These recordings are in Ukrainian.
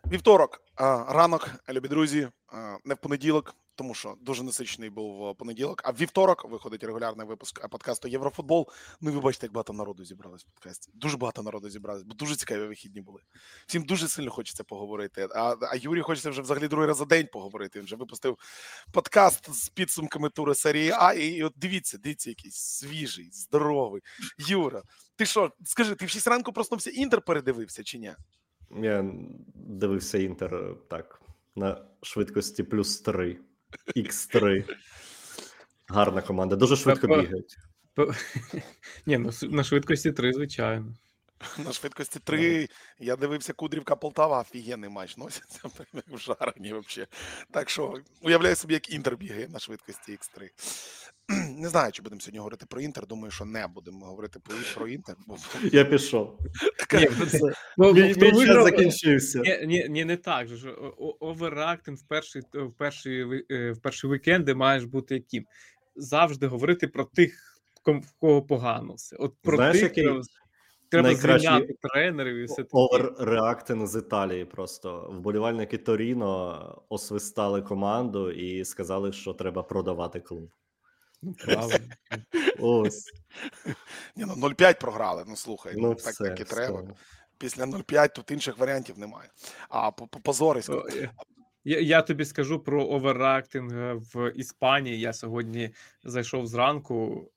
Вівторок, ранок, любі друзі, не в понеділок, тому що дуже насичений був понеділок, а в вівторок виходить регулярний випуск подкасту «Єврофутбол». Ну і ви бачите, як багато народу зібралось в подкасті. Дуже багато народу зібралось, бо дуже цікаві вихідні були. Всім дуже сильно хочеться поговорити. А Юрію хочеться вже взагалі другий раз за день поговорити. Він вже випустив подкаст з підсумками туру серії А. І от дивіться, якийсь свіжий, здоровий. Юра, ти що, скажи, ти в 6 ранку проснувся, Інтер передивився чи ні? Я дивився Інтер так, на швидкості +3, X3. Гарна команда, дуже швидко бігають. Ні, на швидкості 3, звичайно. На швидкості 3 я дивився Кудрівка-Полтава, офігенний матч носиться, в жарені взагалі. Так що, уявляю собі, як Інтер бігає на швидкості X3. Не знаю, чи будемо сьогодні говорити про Інтер, думаю, що не будемо говорити про Інтер. Я пішов. Мій час закінчився. Ні, не так же. Оверактинг в перші вікенди маєш бути яким. Завжди говорити про тих, в кого погано все. От про знаєш, тих треба звільняти тренерів і все таке. Оверреактинг з Італії просто. Вболівальники Торіно освистали команду і сказали, що треба продавати клуб. Ну, правильно. Ось. Ні, 0-5 програли, слухай, так і все. треба. Після 0-5 тут інших варіантів немає. А позорисько. Я тобі скажу про оверреактинг в Іспанії. Я сьогодні зайшов зранку.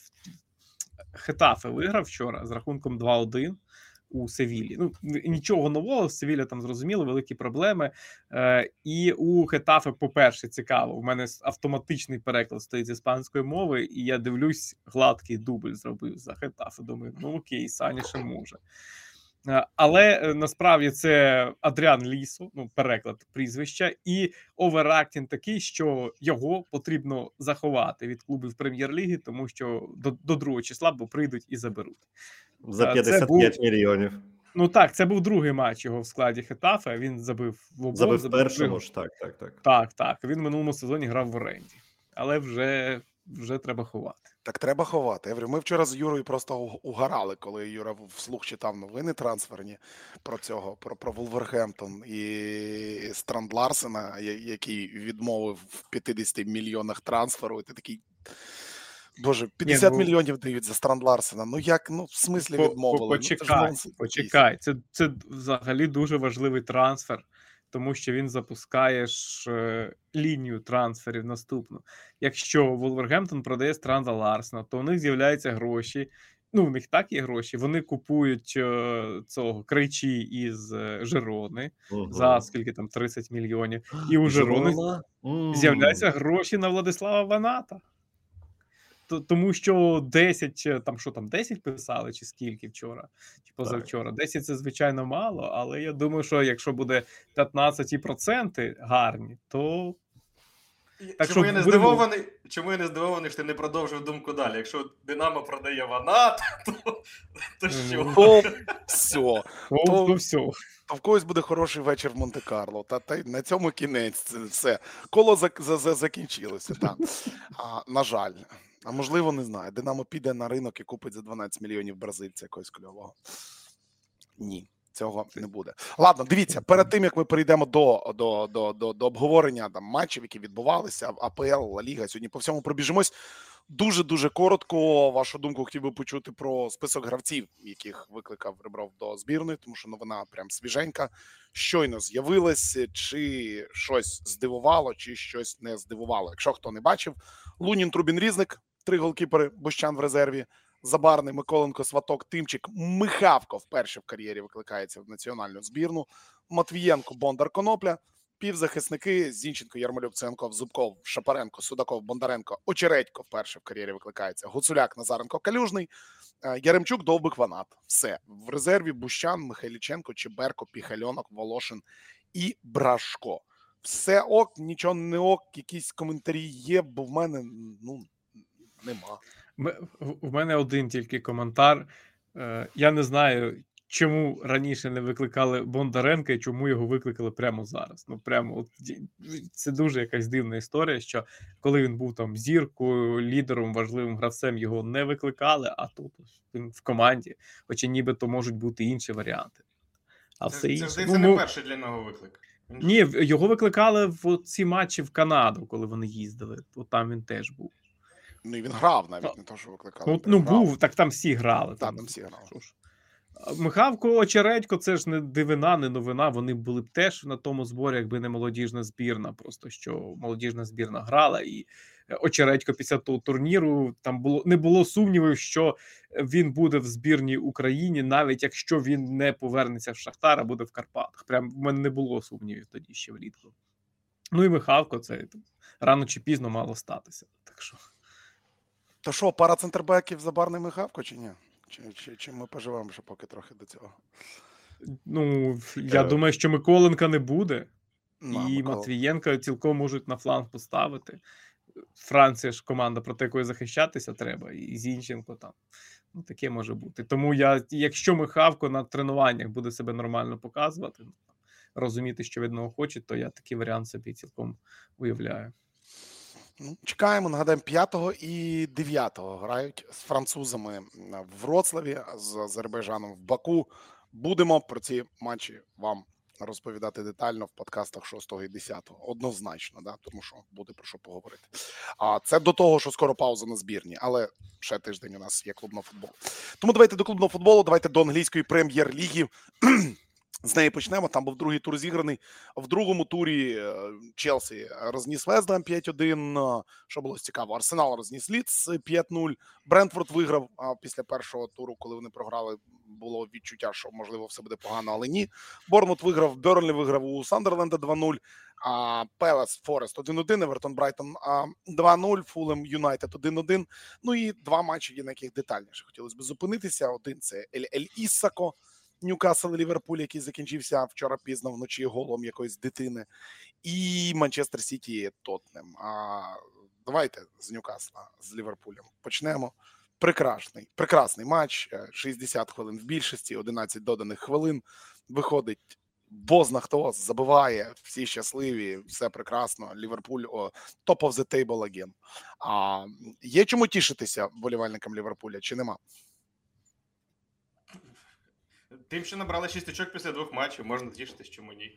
Хетафе виграв вчора з рахунком 2-1 у Севілі. Ну, нічого нового, в Севілі там зрозуміло, великі проблеми. І у Хетафе, по-перше, цікаво, у мене автоматичний переклад стоїть з іспанської мови, і я дивлюсь, гладкий дубль зробив за Хетафе. Думаю, ну окей, Саня ще може. Але насправді це Адріан Лісо, переклад прізвища, і оверактінг такий, що його потрібно заховати від клубів прем'єр-ліги, тому що до 2 числа, бо прийдуть і заберуть. За 55 мільйонів. Ну так, це був другий матч його в складі Хетафе, він забив в обох. Забив першому ж, так. Так, він в минулому сезоні грав в оренді, але вже треба ховати. Так треба ховати. Ми вчора з Юрою просто угорали, коли Юра вслух читав новини трансферні про Вулвергемптон і Странд Ларсена, який відмовив в 50 мільйонах трансферу. І ти такий, боже, 50 мільйонів дають за Странд Ларсена. Ну як, в смислі відмовили? Почекай. Це взагалі дуже важливий трансфер, тому що він запускає лінію трансферів наступну. Якщо Вулвергемптон продає Странда Ларсена, то у них з'являються гроші. Ну, у них так є гроші. Вони купують цього Крейчі із Жерони за скільки там 30 мільйонів. І у Жерони з'являються гроші на Владислава Ваната. Тому що 10 писали, чи скільки вчора, чи позавчора. Так. 10 – це, звичайно, мало, але я думаю, що якщо буде 15% гарні, то... Чому я не здивований, що ти не продовжив думку далі? Якщо Динамо продає Ванат, то що? То все. То в когось буде хороший вечір в Монте-Карло. Та на цьому кінець. Це все. Коло закінчилося. Так. На жаль. А можливо, не знаю. Динамо піде на ринок і купить за 12 мільйонів бразильця якогось кльового. Ні, цього не буде. Ладно, дивіться, перед тим, як ми перейдемо до обговорення матчів, які відбувалися, АПЛ, Ла Ліга, сьогодні по всьому пробіжимось. Дуже-дуже коротко вашу думку хотів би почути про список гравців, яких викликав Ребров до збірної, тому що новина прям свіженька. Щойно з'явилась, чи щось здивувало, чи щось не здивувало. Якщо хто не бачив, Лунін, Трубін, Різник, 3 голкіпери, Бущан в резерві, Забарний, Миколенко, Сваток, Тимчик, Михавко вперше в кар'єрі викликається в національну збірну, Матвієнко, Бондар, Конопля, півзахисники Зінченко, Ярмолюк, Ценков, Зубков, Шапаренко, Судаков, Бондаренко, Очередько вперше в кар'єрі викликається, Гуцуляк, Назаренко, Калюжний, Яремчук, Довбик, Ванат. Все. В резерві Бущан, Михайліченко, Чеберко, Піхальонок, Волошин і Брашко. Все ок, нічого не ок, якісь коментарі є, бо в мене, нема. В мене один тільки коментар. Я не знаю, чому раніше не викликали Бондаренка і чому його викликали прямо зараз. Це дуже якась дивна історія, що коли він був там зіркою, лідером, важливим гравцем, його не викликали, а тут він в команді, хоча нібито можуть бути інші варіанти. А все Це інше... здається, не перший для нього виклик. Ні, його викликали в ці матчі в Канаду, коли вони їздили. От там він теж був. Ну і він грав навіть, не то, що викликали. Був, так там всі грали. Там всі грали. Михавко, Очередько, це ж не дивина, не новина. Вони були б теж на тому зборі, якби не молодіжна збірна. Просто що молодіжна збірна грала, і Очередько після того турніру там не було сумнівів, що він буде в збірній Україні, навіть якщо він не повернеться в Шахтар, а буде в Карпатах. Прям в мене не було сумнівів тоді ще влітку. Ну і Михавко, це рано чи пізно мало статися. Так що. То що, пара центрбеків за Барний Михавко чи ні? Чи ми поживемо ще поки трохи до цього? Ну, я думаю, що Миколенка не буде. І Матвієнка цілком можуть на фланг поставити. Франція ж команда, проти якої захищатися треба, і Зінченко там. Ну, таке може бути. Тому якщо Михавко на тренуваннях буде себе нормально показувати, розуміти, що від нього хочуть, то я такий варіант собі цілком уявляю. Ну, чекаємо, нагадаємо, 5-го і 9-го грають з французами в Вроцлаві, з Азербайджаном в Баку. Будемо про ці матчі вам розповідати детально в подкастах 6-го і 10-го. Однозначно, да? Тому що буде про що поговорити. А це до того, що скоро пауза на збірні, але ще тиждень у нас є клубного футболу. Тому давайте до клубного футболу, давайте до англійської прем'єр-ліги. З неї почнемо. Там був другий тур зіграний. В другому турі Челсі розніс Вест-Гем 5-1. Що було цікаво? Арсенал розніс Лідс 5-0. Брентфорд виграв. А після першого туру, коли вони програли, було відчуття, що, можливо, все буде погано, але ні. Борнмут виграв, Бернлі виграв у Сандерленда 2-0. Пелес, Форест 1-1, Евертон, Брайтон 2-0, Фулем, Юнайтед 1-1. Ну і два матчі, на яких детальніше хотілося б зупинитися. Один – це Ель-Іссако, Ньюкасл, Ліверпуль, який закінчився вчора пізно вночі голом якоїсь дитини, і Манчестер Сіті, Тоттенем. Давайте з Ньюкасла, з Ліверпулем почнемо. Прекрасний матч, 60 хвилин в більшості, 11 доданих хвилин. Виходить бозна хто, забиває, всі щасливі, все прекрасно. Ліверпуль top of the table again. Є чому тішитися вболівальникам Ліверпуля, чи нема? Тим, що набрали 6 очок після 2 матчів, можна тішитись, чому ні.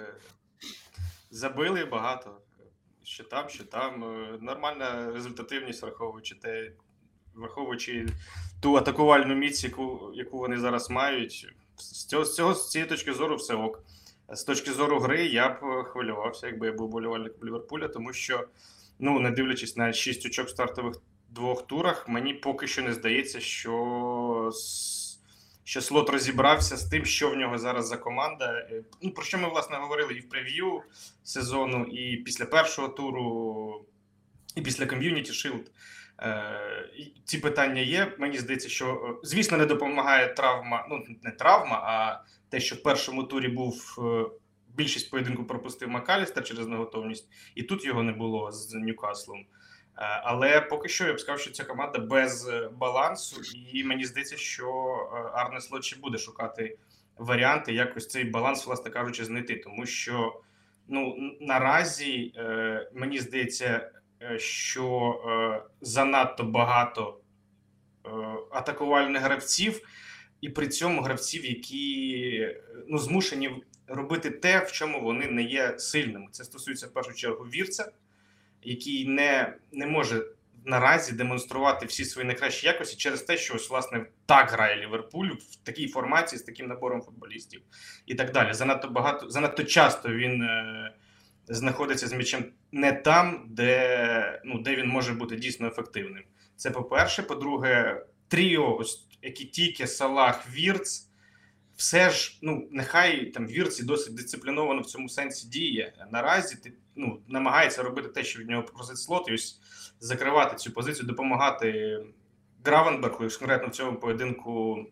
Забили багато. Що там. Нормальна результативність, враховуючи ту атакувальну міць, яку вони зараз мають. З цієї точки зору все ок. З точки зору гри я б хвилювався, якби я був болівальником Ліверпуля, тому що, не дивлячись на 6 очок в стартових 2 турах, мені поки що не здається, що Слот розібрався з тим, що в нього зараз за команда. Про що ми, власне, говорили і в прев'ю сезону, і після першого туру, і після Community Shield. Ці питання є. Мені здається, що, звісно, не допомагає травма, не травма, а те, що в першому турі був більшість поєдинку пропустив Макалістер через неготовність, і тут його не було з Ньюкаслом. Але поки що я б сказав, що ця команда без балансу, і мені здається, що Арне Слот ще буде шукати варіанти якось цей баланс, власне кажучи, знайти. Тому що наразі мені здається, що занадто багато атакувальних гравців, і при цьому гравців, які змушені робити те, в чому вони не є сильними. Це стосується в першу чергу Вірца, який не може наразі демонструвати всі свої найкращі якості через те, що ось, власне, так грає Ліверпуль в такій формації з таким набором футболістів і так далі. Занадто часто він знаходиться з м'ячем не там, де він може бути дійсно ефективним. Це по-перше. По-друге, тріо, ось Екітіке, Салах, Вірц, все ж, нехай там Вірц і досить дисципліновано в цьому сенсі діє. Наразі намагається робити те, що від нього просить Слот, і ось закривати цю позицію, допомагати Гравенбергу, конкретно в цьому поєдинку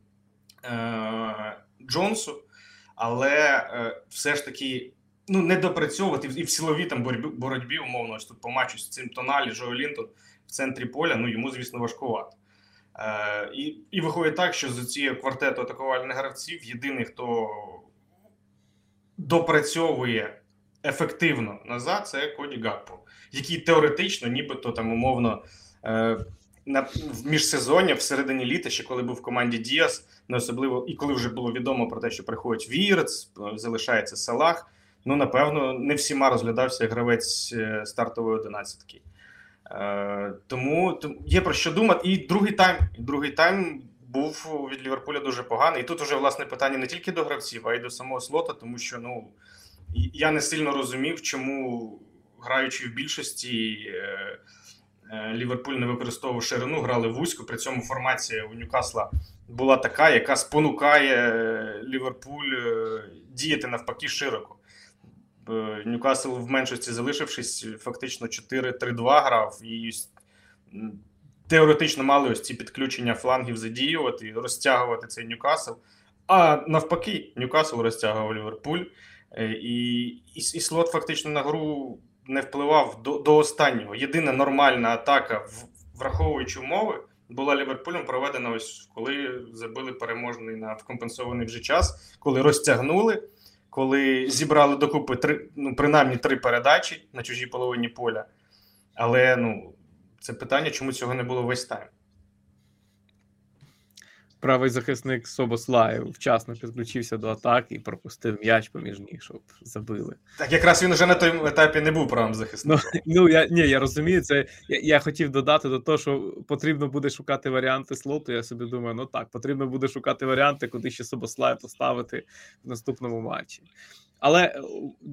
Джонсу, але все ж таки не допрацьовувати і в силовій там боротьбі, умовно, ось тут по матчу з цим Тоналі, Джо Лінтон в центрі поля, йому, звісно, важкувато. І виходить так, що з цієї квартету атакувальних гравців єдиний, хто допрацьовує ефективно назад, це Коді Гакпо, який теоретично, нібито там умовно в міжсезоння, всередині літа, ще коли був в команді Діас, не особливо, і коли вже було відомо про те, що приходить Вірц, залишається Салах, ну, напевно, не всіма розглядався як гравець стартової 11-ки. Тому є про що думати. І другий тайм був від Ліверпуля дуже поганий. І тут вже, власне, питання не тільки до гравців, а й до самого слота, тому що, ну, я не сильно розумів, чому, граючи в більшості, Ліверпуль не використовував ширину, грали вузько, при цьому формація у Ньюкасла була така, яка спонукає Ліверпуль діяти навпаки широко. Ньюкасл в меншості залишившись, фактично 4-3-2 грав і теоретично мали ось ці підключення флангів задіювати, розтягувати цей Ньюкасл. А навпаки, Ньюкасл розтягував Ліверпуль, і слот фактично на гру не впливав до останнього. Єдина нормальна атака, враховуючи умови, була Ліверпулем проведена ось коли забили переможний на компенсований вже час, коли розтягнули, коли зібрали докупи принаймні 3 передачі на чужій половині поля. Але, ну, це питання, чому цього не було весь тайм. Правий захисник Собослай вчасно підключився до атаки і пропустив м'яч поміж ніг, щоб забили. Так якраз він вже на тому етапі не був правим захисником. Я розумію, це я хотів додати до того, що потрібно буде шукати варіанти слоту. Я собі думаю, ну так, потрібно буде шукати варіанти, куди ще Собослай поставити в наступному матчі. Але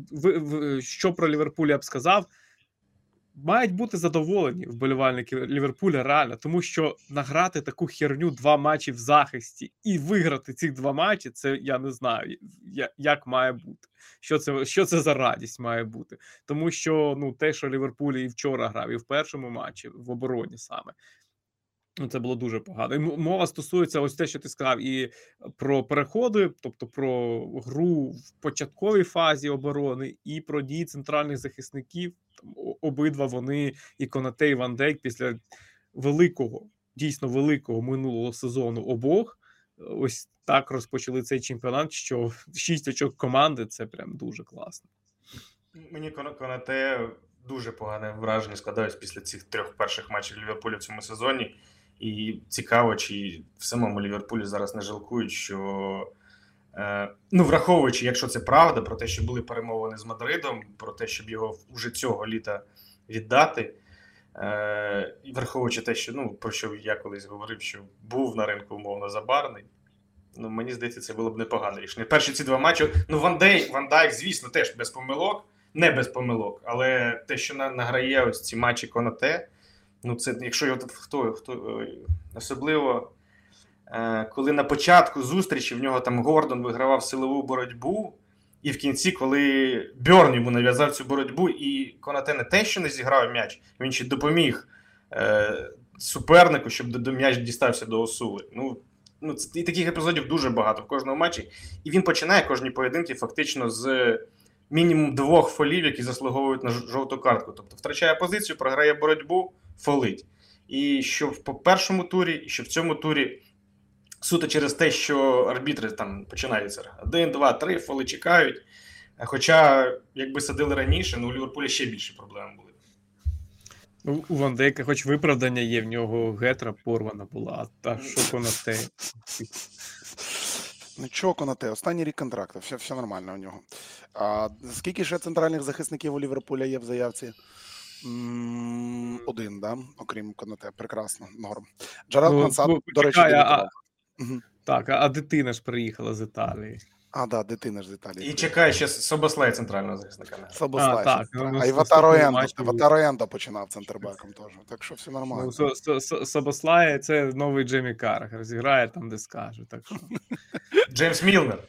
що про Ліверпуль я б сказав, мають бути задоволені вболівальники Ліверпуля реально, тому що награти таку херню 2 матчі в захисті і виграти ці 2 матчі, це я не знаю, як має бути. Що це за радість має бути. Тому що, ну, те, що Ліверпуль і вчора грав, і в першому матчі, в обороні саме, ну, це було дуже погано. І мова стосується ось те, що ти сказав, і про переходи, тобто про гру в початковій фазі оборони, і про дії центральних захисників. Обидва вони, і Конате, і Ван Дейк, після дійсно великого минулого сезону обох, ось так розпочали цей чемпіонат, що 6 очок команди – це прям дуже класно. Мені Конате дуже погане враження складається після цих 3 перших матчів Ліверпуля в цьому сезоні. І цікаво, чи в самому Ліверпулі зараз не жалкують, що, ну, враховуючи, якщо це правда, про те, що були перемовини з Мадридом, про те, щоб його вже цього літа віддати, і враховуючи те, що, ну, про що я колись говорив, що був на ринку умовно Забарний, ну, мені здається, це було б непогане рішення. Перші ці 2 матчі, ну, Ван Дайк, звісно, теж без помилок, не без помилок, але те, що награє ось ці матчі Конате, ну, це, якщо його хто особливо, коли на початку зустрічі в нього там Гордон вигравав силову боротьбу, і в кінці, коли Бьорн йому нав'язав цю боротьбу, і Конате не те, що не зіграв м'яч, він ще допоміг супернику, щоб м'яч дістався до Осули. Ну, і таких епізодів дуже багато в кожному матчі. І він починає кожні поєдинки фактично з мінімум 2 фолів, які заслуговують на жовту картку. Тобто втрачає позицію, програє боротьбу, фолить. І що в першому турі, і що в цьому турі суто через те, що арбітри там починаються 1, 2, 3, фоли чекають. Хоча, якби садили раніше, ну у Ліверпуля ще більше проблем були. У Ван Дейка хоч виправдання є, в нього гетра порвана була, а що Конате? Нічого, Конате, останній рік контракту, все нормально у нього. Скільки ще центральних захисників у Ліверпуля є в заявці? 1, да? Окрім Конате, прекрасно, норм. Джеральд Мансад, до речі, Так, а дитина ж приїхала з Італії. Да, дитина ж з Італії. І чекає ще Собослай центрального захисника. Собослай. Так. А і Ватароендо починав центрбеком теж. Так що все нормально. Собослай – це новий Джеймі Каррагер. Зіграє там, де скаже. Так що. Джеймс Мілнер.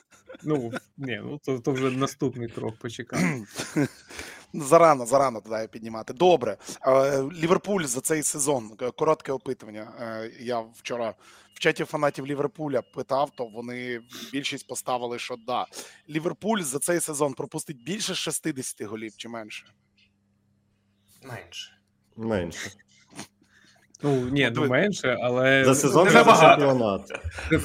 То вже наступний крок, почекаємо. Зарано туди піднімати. Добре. Ліверпуль за цей сезон. Коротке опитування. Я вчора в чаті фанатів Ліверпуля питав, то вони більшість поставили, що да. Ліверпуль за цей сезон пропустить більше 60 голів чи менше? Менше. Ну, ні, менше, але... За сезон за чемпіонат.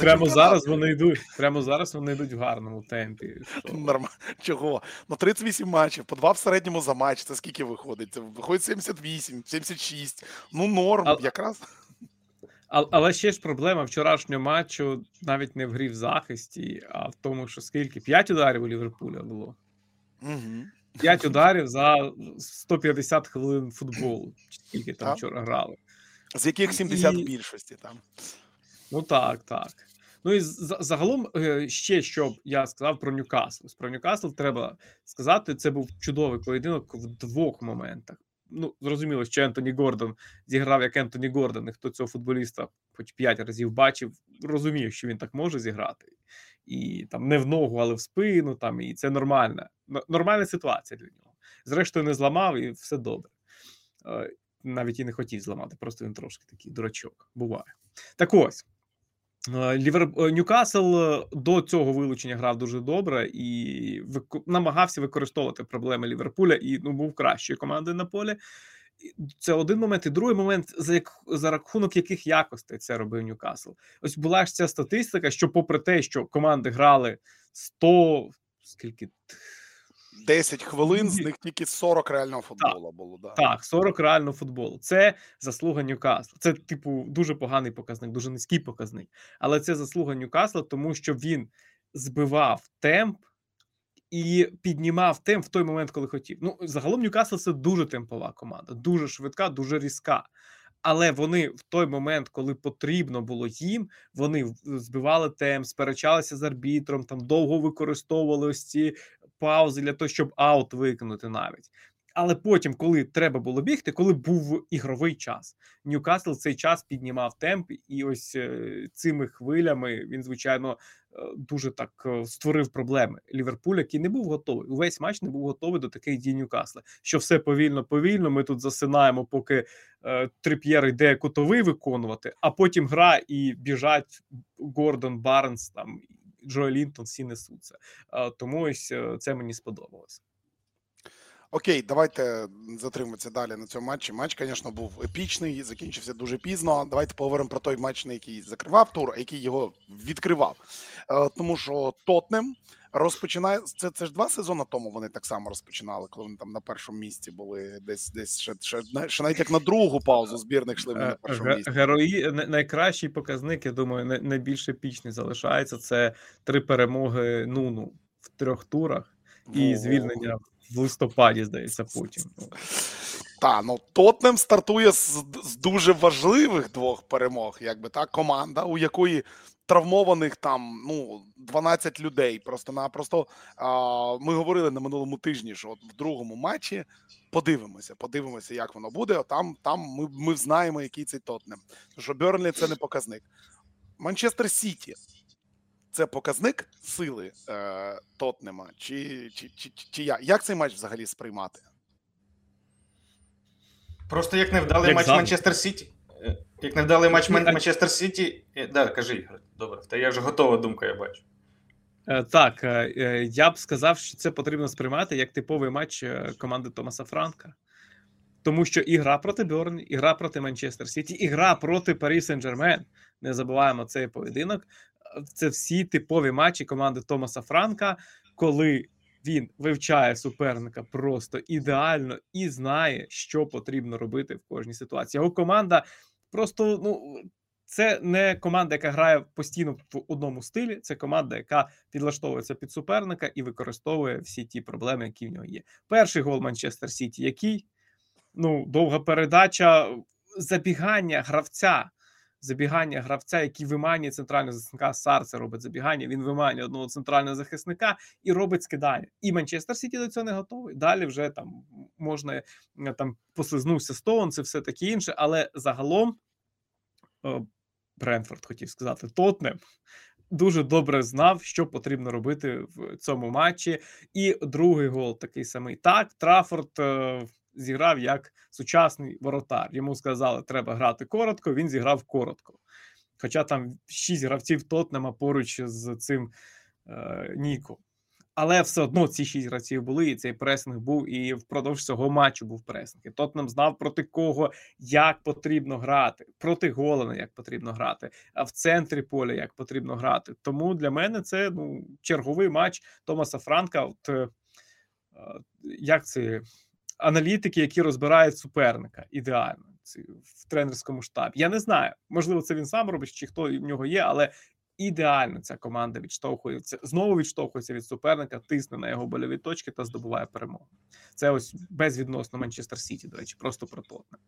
Прямо зараз вони йдуть в гарному темпі. Чого? 38 матчів, по 2 в середньому за матч. Це скільки виходить? Це виходить 78, 76. Ну, норм, якраз. Але ще ж проблема вчорашнього матчу навіть не в грі в захисті, а в тому, що скільки? 5 ударів у Ліверпуля було. 5 ударів за 150 хвилин футболу. Скільки там вчора грали. З яких 70 в більшості там. Ну так. Ну і загалом ще, що я сказав про Ньюкасл. Про Ньюкасл треба сказати, це був чудовий поєдинок в 2 моментах. Ну, зрозуміло, що Ентоні Гордон зіграв як Ентоні Гордон, і хто цього футболіста хоч 5 разів бачив, розумів, що він так може зіграти. І там не в ногу, але в спину, там, і це нормальна ситуація для нього. Зрештою, не зламав, і все добре. Навіть і не хотів зламати, просто він трошки такий дурачок. Буває. Так ось, Ньюкасл до цього вилучення грав дуже добре і намагався використовувати проблеми Ліверпуля і був кращою командою на полі. Це один момент. І другий момент, за рахунок яких якостей це робив Ньюкасл. Ось була ж ця статистика, що попри те, що команди грали 100... скільки... 10 хвилин, з них тільки 40 реального футболу було. Да. Так, 40 реального футболу. Це заслуга Ньюкасла. Це, дуже поганий показник, дуже низький показник. Але це заслуга Ньюкасла, тому що він збивав темп і піднімав темп в той момент, коли хотів. Ну, загалом Ньюкасл – це дуже темпова команда, дуже швидка, дуже різка. Але вони в той момент, коли потрібно було їм, вони збивали темп, сперечалися з арбітром, там довго використовували ось ці паузи для того, щоб аут виконати навіть. Але потім, коли треба було бігти, коли був ігровий час, Ньюкасл цей час піднімав темп, і ось цими хвилями він, звичайно, дуже так створив проблеми. Ліверпуль, який не був готовий, увесь матч не був готовий до таких дій Ньюкасла, що все повільно, ми тут засинаємо, поки Тріп'єр йде кутовий виконувати, а потім гра і біжать Гордон, Барнс, там, Джо Лінтон, всі несуться. Тому ось це мені сподобалося. Окей, давайте затриматися далі на цьому матчі. Матч, звісно, був епічний, закінчився дуже пізно. Давайте поговоримо про той матч, на який закривав тур, а який його відкривав. Тому що Тоттенем розпочинає... Це ж 2 сезони тому вони так само розпочинали, коли вони там на першому місці були. Десь ще навіть як на другу паузу збірних йшли на першому місці. Найкращий показник, я думаю, найбільш епічний залишається. Це 3 перемоги Нуну в 3 турах і звільнення в листопаді, здається, потім. Так, Тоттенем стартує з дуже важливих 2 перемог, якби так, команда, у якої травмованих там 12 людей. Просто-напросто ми говорили на минулому тижні, що от в другому матчі подивимося, як воно буде. Там ми знаємо, який цей Тоттенем. Тому що Берлі – це не показник. Манчестер Сіті – це показник сили Тоттенема? Чи як цей матч взагалі сприймати? Просто як невдалий матч Манчестер Сіті. Як невдалий матч Манчестер Сіті. Да, кажи, добре, та я вже готова думка, я бачу. Так, я б сказав, що це потрібно сприймати як типовий матч команди Томаса Франка. Тому що і гра проти Берлі, і гра проти Манчестер Сіті, і гра проти Парі Сен-Жермен, не забуваємо цей поєдинок, це всі типові матчі команди Томаса Франка, коли він вивчає суперника просто ідеально і знає, що потрібно робити в кожній ситуації. Його команда просто, це не команда, яка грає постійно в одному стилі, це команда, яка підлаштовується під суперника і використовує всі ті проблеми, які в нього є. Перший гол Манчестер Сіті, який? Довга передача, забігання гравця, який виманює центрального захисника. Сар це робить забігання, він виманює одного центрального захисника і робить скидання. І Манчестер Сіті до цього не готовий. Далі вже там можна, послизнувся Стоун, це все таке інше, але загалом Брентфорд, хотів сказати, Тоттенем дуже добре знав, що потрібно робити в цьому матчі. І другий гол такий самий. Так, Траффорд зіграв як сучасний воротар. Йому сказали, треба грати коротко, він зіграв коротко. Хоча там 6 гравців Тоттенема поруч з цим Ніко. Але все одно ці 6 гравців були, і цей пресинг був, і впродовж цього матчу був пресинг. І Тоттенхем знав, проти кого, як потрібно грати, проти Голана, як потрібно грати, а в центрі поля, як потрібно грати. Тому для мене це черговий матч Томаса Франка. Як це? Аналітики, які розбирають суперника ідеально в тренерському штабі. Я не знаю, можливо, це він сам робить, чи хто в нього є, але ідеально ця команда знову відштовхується від суперника, тисне на його больові точки та здобуває перемогу. Це ось безвідносно Манчестер Сіті, до речі, просто про Тоттенхем.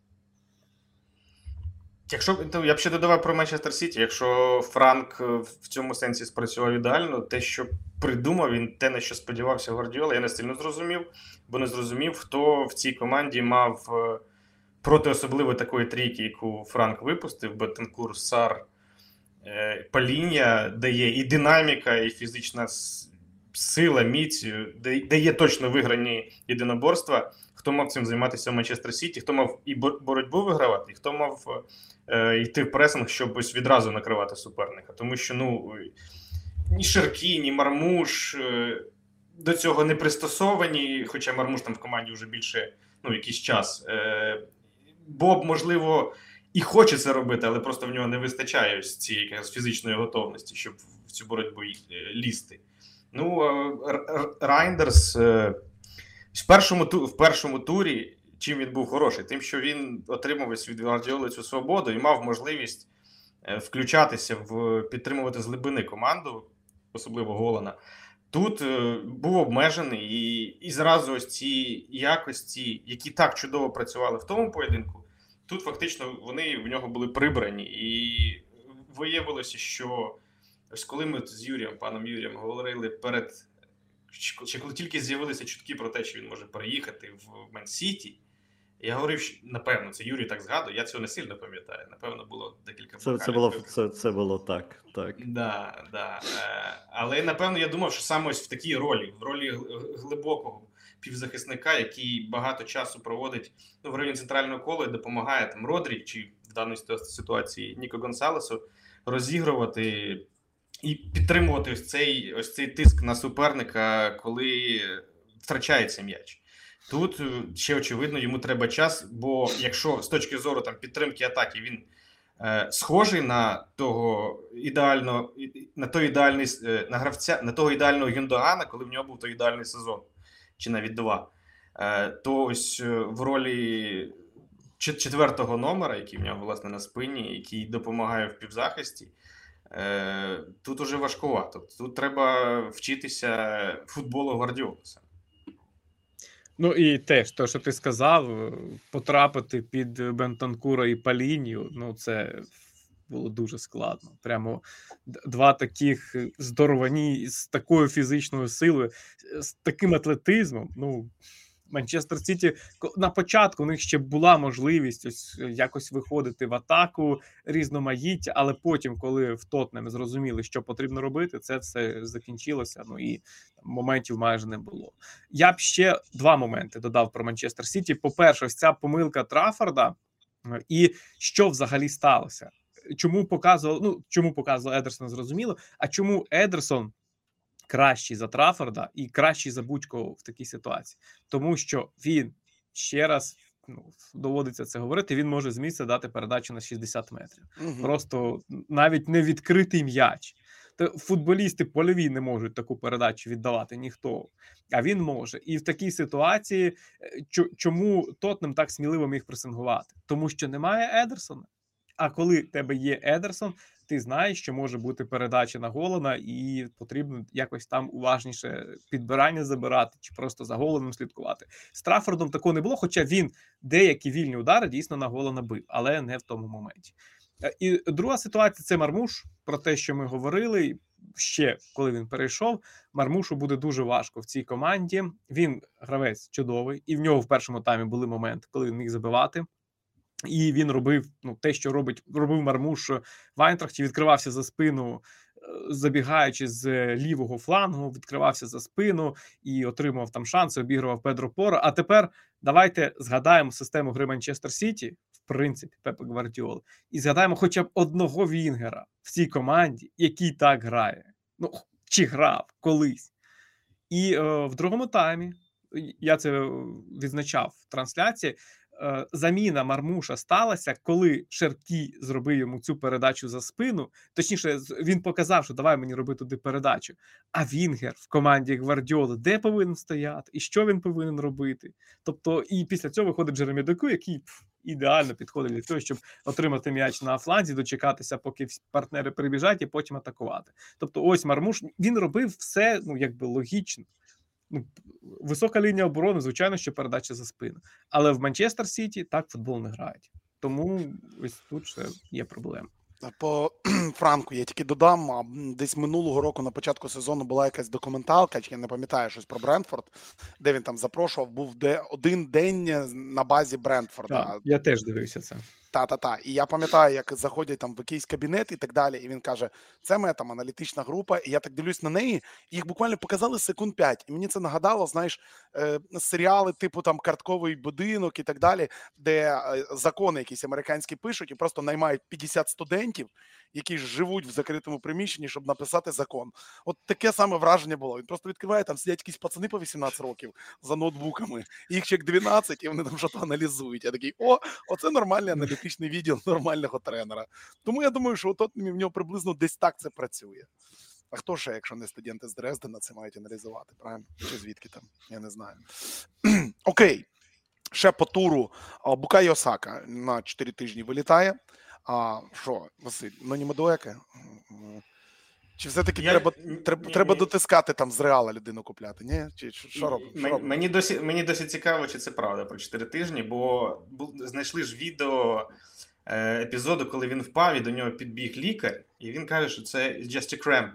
Я б ще додавав про Манчестер Сіті, якщо Франк в цьому сенсі спрацював ідеально, те, що придумав він, те, на що сподівався Гвардіола, я не сильно зрозумів, бо не зрозумів, хто в цій команді мав проти особливо такої трійки, яку Франк випустив, Бентанкур, Сар, Паління, де є і динаміка, і фізична сила, міць, де є точно виграні єдиноборства, хто мав цим займатися в Манчестер Сіті, хто мав і боротьбу вигравати, і хто мав йти в пресинг, щоб ось відразу накривати суперника. Тому що, ні Ширкі, ні Мармуш до цього не пристосовані, хоча Мармуш там в команді вже більше, якийсь час. Боб, можливо, і хоче це робити, але просто в нього не вистачає ось цієї фізичної готовності, щоб в цю боротьбу лізти. Райндерс в першому турі, чим він був хороший? Тим, що він отримав від Гвардіоли цю свободу і мав можливість включатися підтримувати з глибини команду, особливо Голана. Тут був обмежений і зразу ось ці якості, які так чудово працювали в тому поєдинку, тут фактично вони в нього були прибрані. І виявилося, що ось коли ми з паном Юрієм говорили чи коли тільки з'явилися чутки про те, що він може переїхати в Ман-Сіті, я говорив, що, напевно, це Юрій так згадує, я цього не сильно пам'ятаю. Напевно, було декілька бокалів. Це було так. Да. Але, напевно, я думав, що саме ось в такій ролі, в ролі глибокого півзахисника, який багато часу проводить в районі центрального кола і допомагає там Родрі, чи в даній ситуації Ніко Гонсалесу, розігрувати і підтримувати ось цей тиск на суперника, коли втрачається м'яч. Тут ще, очевидно, йому треба час, бо якщо з точки зору там підтримки атаки він схожий на того ідеального Гюндогана, коли в нього був той ідеальний сезон, чи навіть 2, то ось в ролі четвертого номера, який в нього, власне, на спині, який допомагає в півзахисті, тут уже важкувато. Тут треба вчитися футболу Гвардіоли. І теж, те, що ти сказав, потрапити під Бентанкура і Палінію, це було дуже складно. Прямо два таких здоровані, з такою фізичною силою, з таким атлетизмом, Манчестер Сіті, на початку у них ще була можливість ось якось виходити в атаку, різноманіття, але потім, коли в Тоттенхемі зрозуміли, що потрібно робити, це все закінчилося, і моментів майже не було. Я б ще 2 моменти додав про Манчестер Сіті. По-перше, ось ця помилка Траффорда, і що взагалі сталося? Чому показував Едерсон, зрозуміло, а чому Едерсон кращий за Траффорда і кращий за будь-кого в такій ситуації. Тому що він, ще раз, доводиться це говорити, він може з місця дати передачу на 60 метрів. Просто навіть не відкритий м'яч. Футболісти польові не можуть таку передачу віддавати ніхто, а він може. І в такій ситуації, чому Тоттенхем так сміливо міг пресингувати? Тому що немає Едерсона. А коли в тебе є Едерсон, ти знаєш, що може бути передача на Голана, і потрібно якось там уважніше підбирання забирати, чи просто за Голаном слідкувати. З Траффордом такого не було, хоча він деякі вільні удари дійсно на Голана бив, але не в тому моменті. І друга ситуація – це Мармуш, про те, що ми говорили, ще коли він перейшов, Мармушу буде дуже важко в цій команді. Він гравець чудовий, і в нього в першому таймі були моменти, коли він міг забивати. І він робив те, що робив Мармуш в Айнтрахті, відкривався за спину, забігаючи з лівого флангу, відкривався за спину і отримав там шанси, обігрував Педро Поро. А тепер давайте згадаємо систему гри Манчестер Сіті, в принципі, Пепа Гвардіоли, і згадаємо хоча б одного вінгера в цій команді, який так грає. Чи грав колись. І в другому таймі, я це відзначав в трансляції, заміна Мармуша сталася, коли Шеркі зробив йому цю передачу за спину. Точніше, він показав, що давай мені робити туди передачу. А Вінгер в команді Гвардіоли де повинен стояти? І що він повинен робити? Тобто, і після цього виходить Джеремі Доку, який ідеально підходить для того, щоб отримати м'яч на фланзі, дочекатися, поки партнери прибіжать, і потім атакувати. Тобто, ось Мармуш, він робив все, якби логічно. Висока лінія оборони, звичайно, що передача за спину. Але в Манчестер Сіті так футбол не грають. Тому ось тут ще є проблема. По Франку я тільки додам, десь минулого року на початку сезону була якась документалка, чи я не пам'ятаю щось про Брентфорд, де він там запрошував, був один день на базі Брентфорда. Так, я теж дивився це. Та. І я пам'ятаю, як заходять там в якийсь кабінет і так далі, і він каже, це моя там аналітична група, і я так дивлюсь на неї, і їх буквально показали секунд 5. І мені це нагадало, знаєш, серіали типу там «Картковий будинок» і так далі, де закони якісь американські пишуть і просто наймають 50 студентів, які живуть в закритому приміщенні, щоб написати закон. От таке саме враження було. Він просто відкриває, там сидять якісь пацани по 18 років за ноутбуками, їх ще 12, і вони там щось аналізують. Я такий, оце нормальний аналітичний відділ нормального тренера. Тому я думаю, що от в нього приблизно десь так це працює. А хто ще, якщо не студенти з Дрездена, це мають аналізувати, правильно? Чи звідки там? Я не знаю. Окей. Ще по туру. Букайо Сака на 4 тижні вилітає. Що, Василь, не Мадуеке? Чи все-таки треба дотискати там з Реала людину купляти? Ні? Чи що робимо? Мені досі цікаво, чи це правда про 4 тижні, бо знайшли ж відео епізоду, коли він впав, і до нього підбіг лікар, і він каже, що це just a cramp.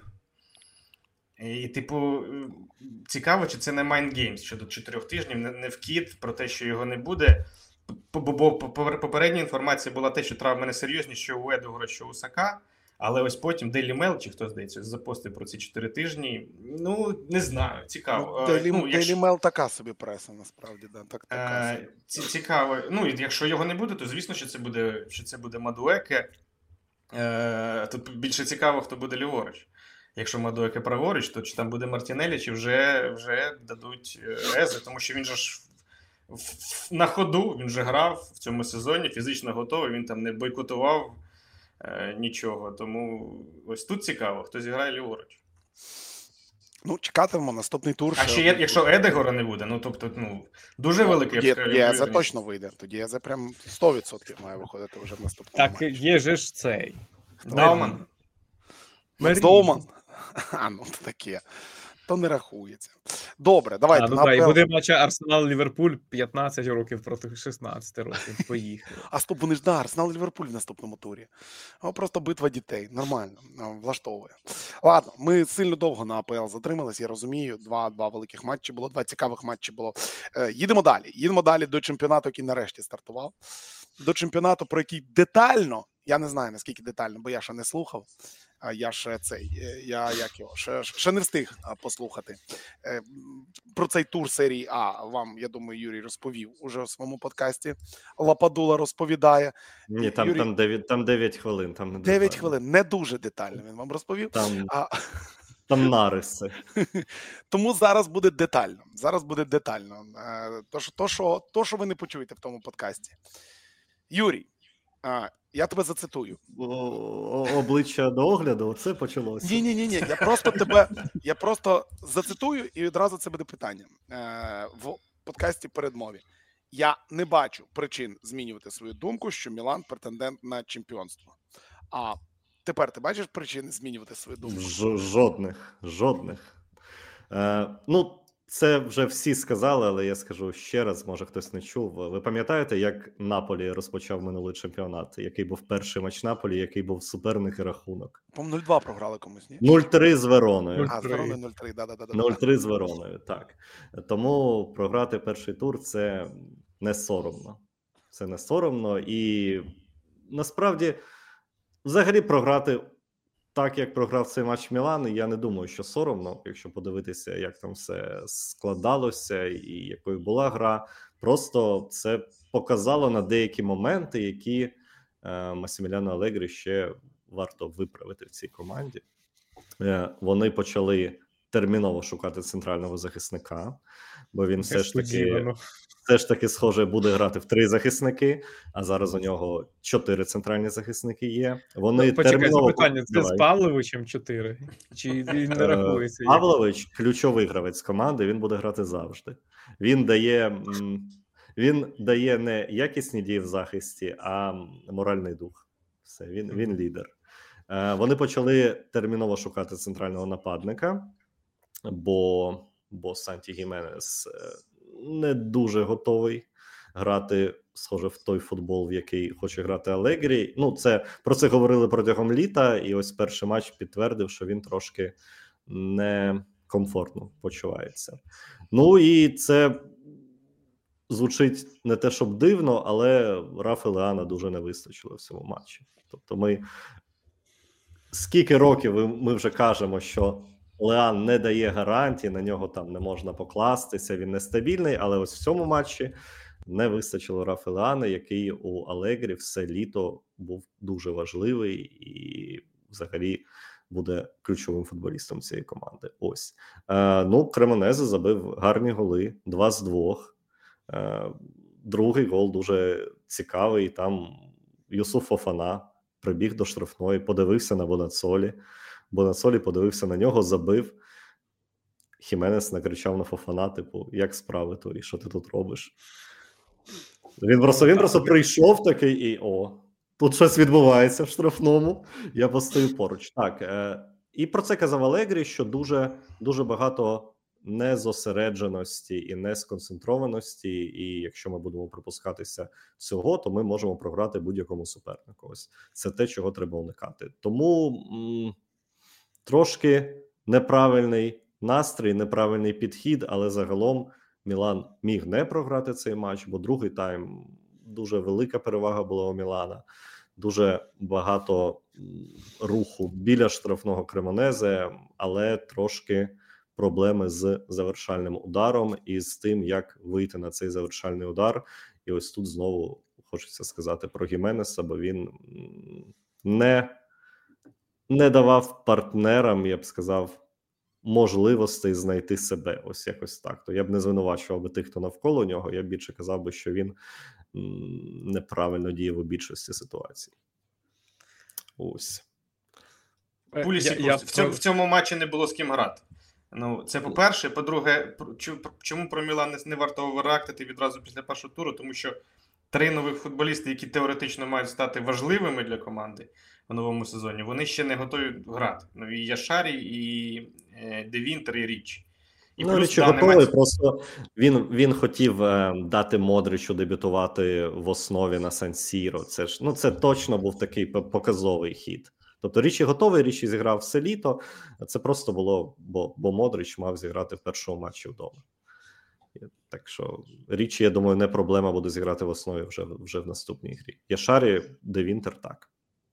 І, типу, цікаво, чи це не mind games щодо 4 тижнів, не вкид про те, що його не буде. Бо попередня інформація була те, що травми не серйозні, що у Едегора, що у Сака, але ось потім Daily Mail, чи хто, здається, запостив про ці 4 тижні. Не знаю, цікаво. Daily Mail така собі преса, насправді. Да, цікаво. Якщо його не буде, то звісно, що це буде Мадуеке. Тут більше цікаво, хто буде ліворуч. Якщо Мадуеке праворуч, то чи там буде Мартінелі, чи вже дадуть Езе, тому що він же ж на ходу, він же грав в цьому сезоні, фізично готовий, він там не бойкотував нічого. Тому ось тут цікаво, хто зіграє ліворуч. Чекатимемо наступний тур. А ще якщо Едегора не буде, дуже великий. Тоді Езе точно вийде. Тоді Езе прям 100% має виходити вже в наступному матчі. Так, є же ж цей. Дауман. Доуман? Таке. То не рахується. Добре, давайте. І буде матч Арсенал-Ліверпуль 15 років проти 16 років. Поїхали. А стоп, вони ж Арсенал-Ліверпуль в наступному турі. Просто битва дітей. Нормально. Влаштовує. Ладно, ми сильно довго на АПЛ затримались, я розумію. Два великих матчі було, 2 цікавих матчі було. Їдемо далі. Їдемо далі до чемпіонату, який нарешті стартував. До чемпіонату, про який детально, я не знаю, наскільки детально, бо я ще не слухав. Я ще не встиг послухати про цей тур серії А. Вам, я думаю, Юрій розповів уже у своєму подкасті. Лападула розповідає. Ні, там 9 хвилин. Там не 9 хвилин, не дуже детально він вам розповів. Там нариси. Тому зараз буде детально. То, що ви не почуєте в тому подкасті. Юрій, я тебе зацитую. Обличчя до огляду, оце почалося. Ні. Я просто зацитую, і одразу це буде питання. В подкасті передмові. Я не бачу причин змінювати свою думку, що Мілан претендент на чемпіонство. А тепер ти бачиш причини змінювати свою думку? Жодних. Це вже всі сказали, але я скажу ще раз, може хтось не чув. Ви пам'ятаєте, як Наполі розпочав минулий чемпіонат? Який був перший матч Наполі, який був суперник і рахунок? По-моєму, 0-2 програли комусь, ні? 0-3 з Вероною. З Вероною 0-3, да. 0-3 з Вероною, так. Тому програти перший тур – це не соромно. Це не соромно і насправді взагалі програти так, як програв цей матч Мілан, я не думаю, що соромно, якщо подивитися, як там все складалося і якою була гра. Просто це показало на деякі моменти, які Масіміліано Алегрі ще варто виправити в цій команді. Вони почали терміново шукати центрального захисника, бо він все ж таки, схоже, буде грати в 3 захисники, а зараз у нього 4 центральні захисники є. Вони почекай, запитання, це з Павловичем 4? Чи він не рахується? Павлович – ключовий гравець команди, він буде грати завжди. Він дає не якісні дії в захисті, а моральний дух. Все, він лідер. Вони почали терміново шукати центрального нападника, бо Санті Гіменес не дуже готовий грати, схоже, в той футбол, в який хоче грати Алегрі. Ну, про це говорили протягом літа, і ось перший матч підтвердив, що він трошки некомфортно почувається. Ну, і це звучить не те, щоб дивно, але Рафа Леана дуже не вистачило в цьому матчі. Тобто скільки років ми вже кажемо, що Леан не дає гарантій, на нього там не можна покластися, він нестабільний, але ось в цьому матчі не вистачило Рафа Леана, який у Алегрі все літо був дуже важливий і взагалі буде ключовим футболістом цієї команди. Ось. Кремонезе забив гарні голи, 2 з 2. Другий гол дуже цікавий, там Юсуф Фофана прибіг до штрафної, подивився на Бонацолі подивився на нього, забив. Хіменес накричав на Фофана, типу, як справи твої, що ти тут робиш? Він просто прийшов такий і тут щось відбувається в штрафному, я постою поруч. Так, і про це казав Алегрі, що дуже, дуже багато незосередженості і несконцентрованості, і якщо ми будемо припускатися цього, то ми можемо програти будь-якому супернику. Ось це те, чого треба уникати. Тому трошки неправильний настрій, неправильний підхід, але загалом Мілан міг не програти цей матч, бо другий тайм дуже велика перевага була у Мілана. Дуже багато руху біля штрафного Кремонезе, але трошки проблеми з завершальним ударом і з тим, як вийти на цей завершальний удар. І ось тут знову хочеться сказати про Гіменеса, бо він не давав партнерам, я б сказав, можливостей знайти себе. Ось якось так. То я б не звинувачував би тих, хто навколо нього, я б більше казав би, що він неправильно діяв у більшості ситуацій. Ось. В цьому матчі не було з ким грати. Ну, це по-перше. По-друге, чому про Мілан не варто оверреактити відразу після першого туру? Тому що 3 нових футболісти, які теоретично мають стати важливими для команди в новому сезоні, вони ще не готові грати. Ну, і Яшарі, і Де Вінтер, і Річі. Річі готовий, просто він хотів дати Модричу дебютувати в основі на Сан-Сіро. Це точно був такий показовий хід. Тобто Річі готовий, Річі зіграв все літо. Це просто було, бо Модрич мав зіграти в першому матчі вдома. Так що Річі, я думаю, не проблема буде зіграти в основі вже в наступній грі. Яшарі, Де Вінтер, так.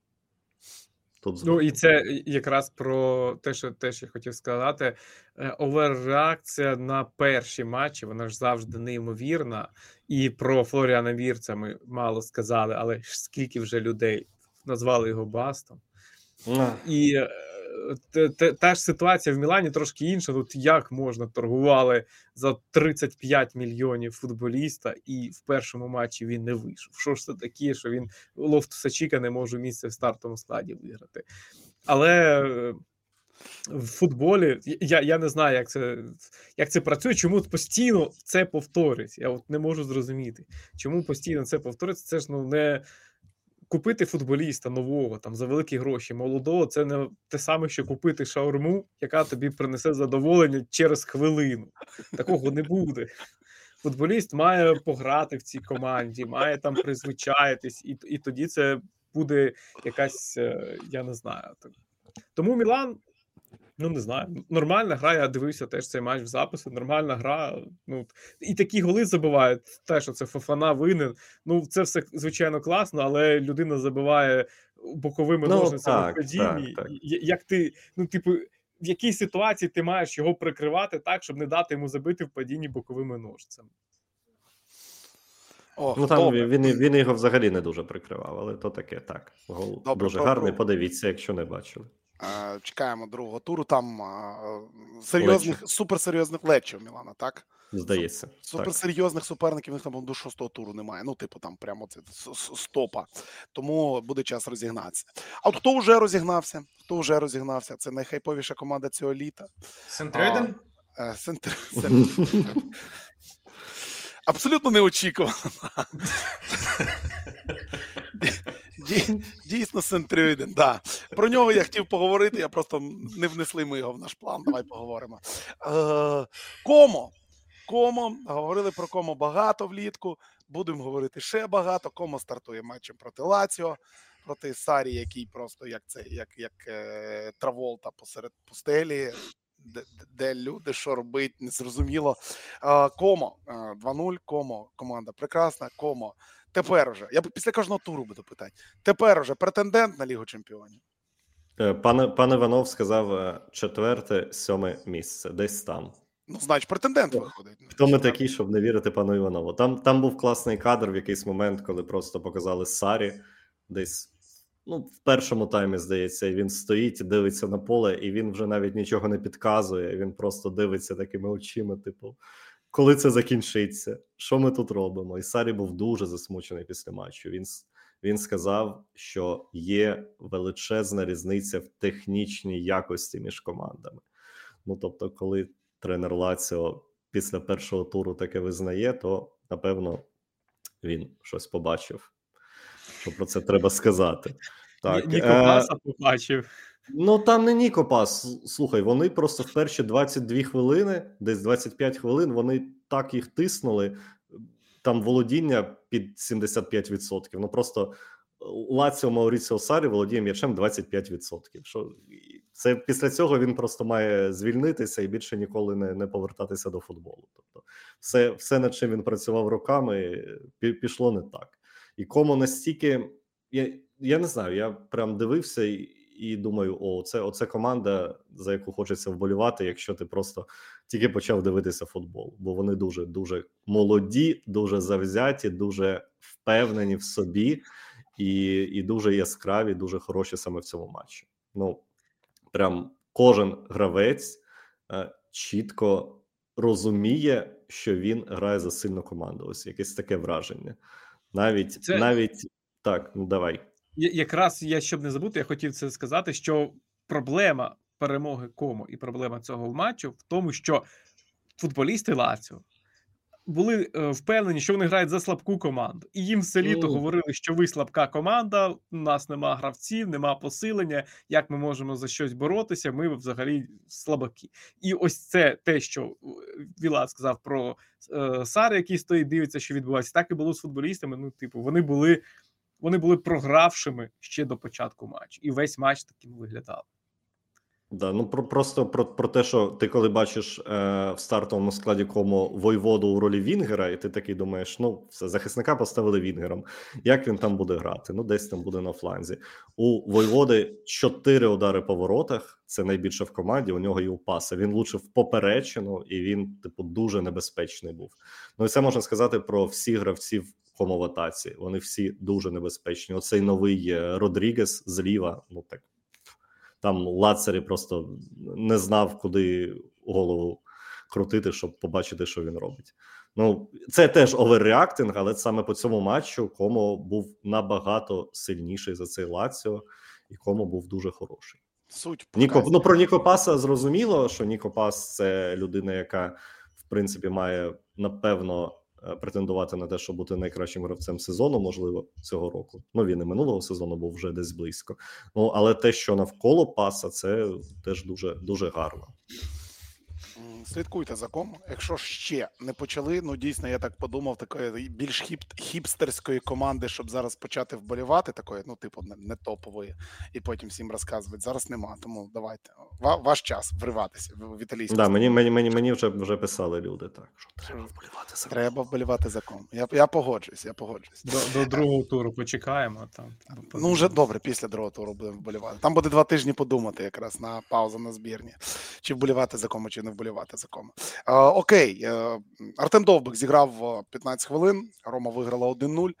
І це якраз про те, що я хотів сказати. Оверреакція на перші матчі, вона ж завжди неймовірна. І про Флоріана Вірца ми мало сказали, але скільки вже людей назвали його бастом. І та ж ситуація в Мілані трошки інша. Тут як можна торгували за 35 мільйонів футболіста, і в першому матчі він не вийшов. Що ж це таке, що він Лофтуса-Чіка не може місце в стартовому складі виграти. Але в футболі я не знаю, як це працює, чому постійно це повторюється. Я от не можу зрозуміти, чому постійно це повторюється. Це ж не купити футболіста нового там за великі гроші, молодого, це не те саме, що купити шаурму, яка тобі принесе задоволення через хвилину. Такого не буде. Футболіст має пограти в цій команді, має там призвичаїтись, і тоді це буде якась, я не знаю. Тому Мілан, не знаю, нормальна гра, я дивився теж цей матч в записі, нормальна гра, і такі голи забивають, те, що це Фофана винен, це все, звичайно, класно, але людина забиває боковими ножницями в падінні. Як ти, в якій ситуації ти маєш його прикривати так, щоб не дати йому забити в падінні боковими ножицями? Він його взагалі не дуже прикривав, але то таке, так. Гол дуже гарний, подивіться, якщо не бачили. Чекаємо другого туру. Там суперсерйозних Леччо Мілана, так? Здається. Суперсерйозних суперників в них там до 6-го туру немає. Ну, типу, там прямо це стопа. Тому буде час розігнатися. А от хто вже розігнався? Це найхайповіша команда цього літа. Сент-Тройден? Абсолютно неочікувано. Дійсно Сент-Тройден, да. Про нього я хотів поговорити, я просто не внесли ми його в наш план. Давай поговоримо. Комо, говорили про Комо багато влітку, будемо говорити ще багато. Комо стартує матчем проти Лаціо, проти Сарі, який просто як Траволта посеред пустелі, де люди, що робить, незрозуміло. Комо, 2-0, Комо, команда прекрасна, Комо. Тепер уже, я після кожного туру буду питати, тепер уже претендент на Лігу Чемпіонів? Пан Іванов сказав 4-7 місце, десь там. Ну, значить, претендент виходить. Хто ми такі, щоб не вірити пану Іванову? Там був класний кадр в якийсь момент, коли просто показали Сарі десь, в першому таймі, здається, і він стоїть, дивиться на поле, і він вже навіть нічого не підказує, він просто дивиться такими очима, типу, коли це закінчиться? Що ми тут робимо? І Сарі був дуже засмучений після матчу. Він сказав, що є величезна різниця в технічній якості між командами. Тобто, коли тренер Лаціо після першого туру таке визнає, то, напевно, він щось побачив, що про це треба сказати. Так. Нікопаса побачив. Там не Нікопас. Слухай, вони просто в перші 22 хвилини, десь 25 хвилин, вони так їх тиснули, там володіння під 75%. Просто Лаціо Мауріціо Сарі володіє м'ячем 25%. Це після цього він просто має звільнитися і більше ніколи не повертатися до футболу. Тобто все, над чим він працював роками, пішло не так. І Комо настільки, я не знаю, я прям дивився і думаю, оце команда, за яку хочеться вболівати, якщо ти просто тільки почав дивитися футбол. Бо вони дуже молоді, дуже завзяті, дуже впевнені в собі і дуже яскраві, дуже хороші саме в цьому матчі. Прям кожен гравець чітко розуміє, що він грає за сильну команду. Ось якесь таке враження. Навіть так, давай. Якраз я, щоб не забути, я хотів це сказати, що проблема перемоги Комо і проблема цього матчу в тому, що футболісти Лаціо були впевнені, що вони грають за слабку команду. І їм все літо говорили, що ви слабка команда, у нас нема гравців, нема посилення, як ми можемо за щось боротися, ми взагалі слабаки. І ось це те, що Вілат сказав про Сарі, який стоїть, дивиться, що відбувається, так і було з футболістами. Вони були програвшими ще до початку матчу. І весь матч таким виглядав. Да, просто про те, що ти коли бачиш в стартовому складі Комо Войводу у ролі Вінгера, і ти такий думаєш, все, захисника поставили Вінгером. Як він там буде грати? Десь там буде на фланзі. У Войводи 4 удари по воротах, це найбільше в команді, у нього і у паси. Він влучив в поперечину, і він, дуже небезпечний був. І це можна сказати про всіх гравців Комо в атаці. Вони всі дуже небезпечні. Оцей новий Родрігес зліва, так. Там Лацарі просто не знав, куди голову крутити, щоб побачити, що він робить. Це теж оверреактинг, але саме по цьому матчу Комо був набагато сильніший за цей Лаціо, і Комо був дуже хороший. Про Нікопаса зрозуміло, що Нікопас – це людина, яка, в принципі, має, напевно, претендувати на те, щоб бути найкращим гравцем сезону, можливо, цього року. Він і минулого сезону був вже десь близько. Але те, що навколо Паса, це теж дуже, дуже гарно. Слідкуйте за Комо. Якщо ще не почали, дійсно, я так подумав, такої більш хіпстерської команди, щоб зараз почати вболівати, такої, не топової, і потім всім розказувати. Зараз нема, тому давайте. Ваш час вриватися в італійську. Да, мені вже писали люди, так, що треба вболівати за Комо. Треба вболівати за Комо. Я погоджуюсь. До другого туру почекаємо. Вже добре, після другого туру будемо вболівати. Там буде 2 тижні подумати якраз на паузу на збірні. Чи вболівати за Комо, чи не вболівати за Комо. Окей. Артем Довбик зіграв 15 хвилин. Рома виграла 1-0.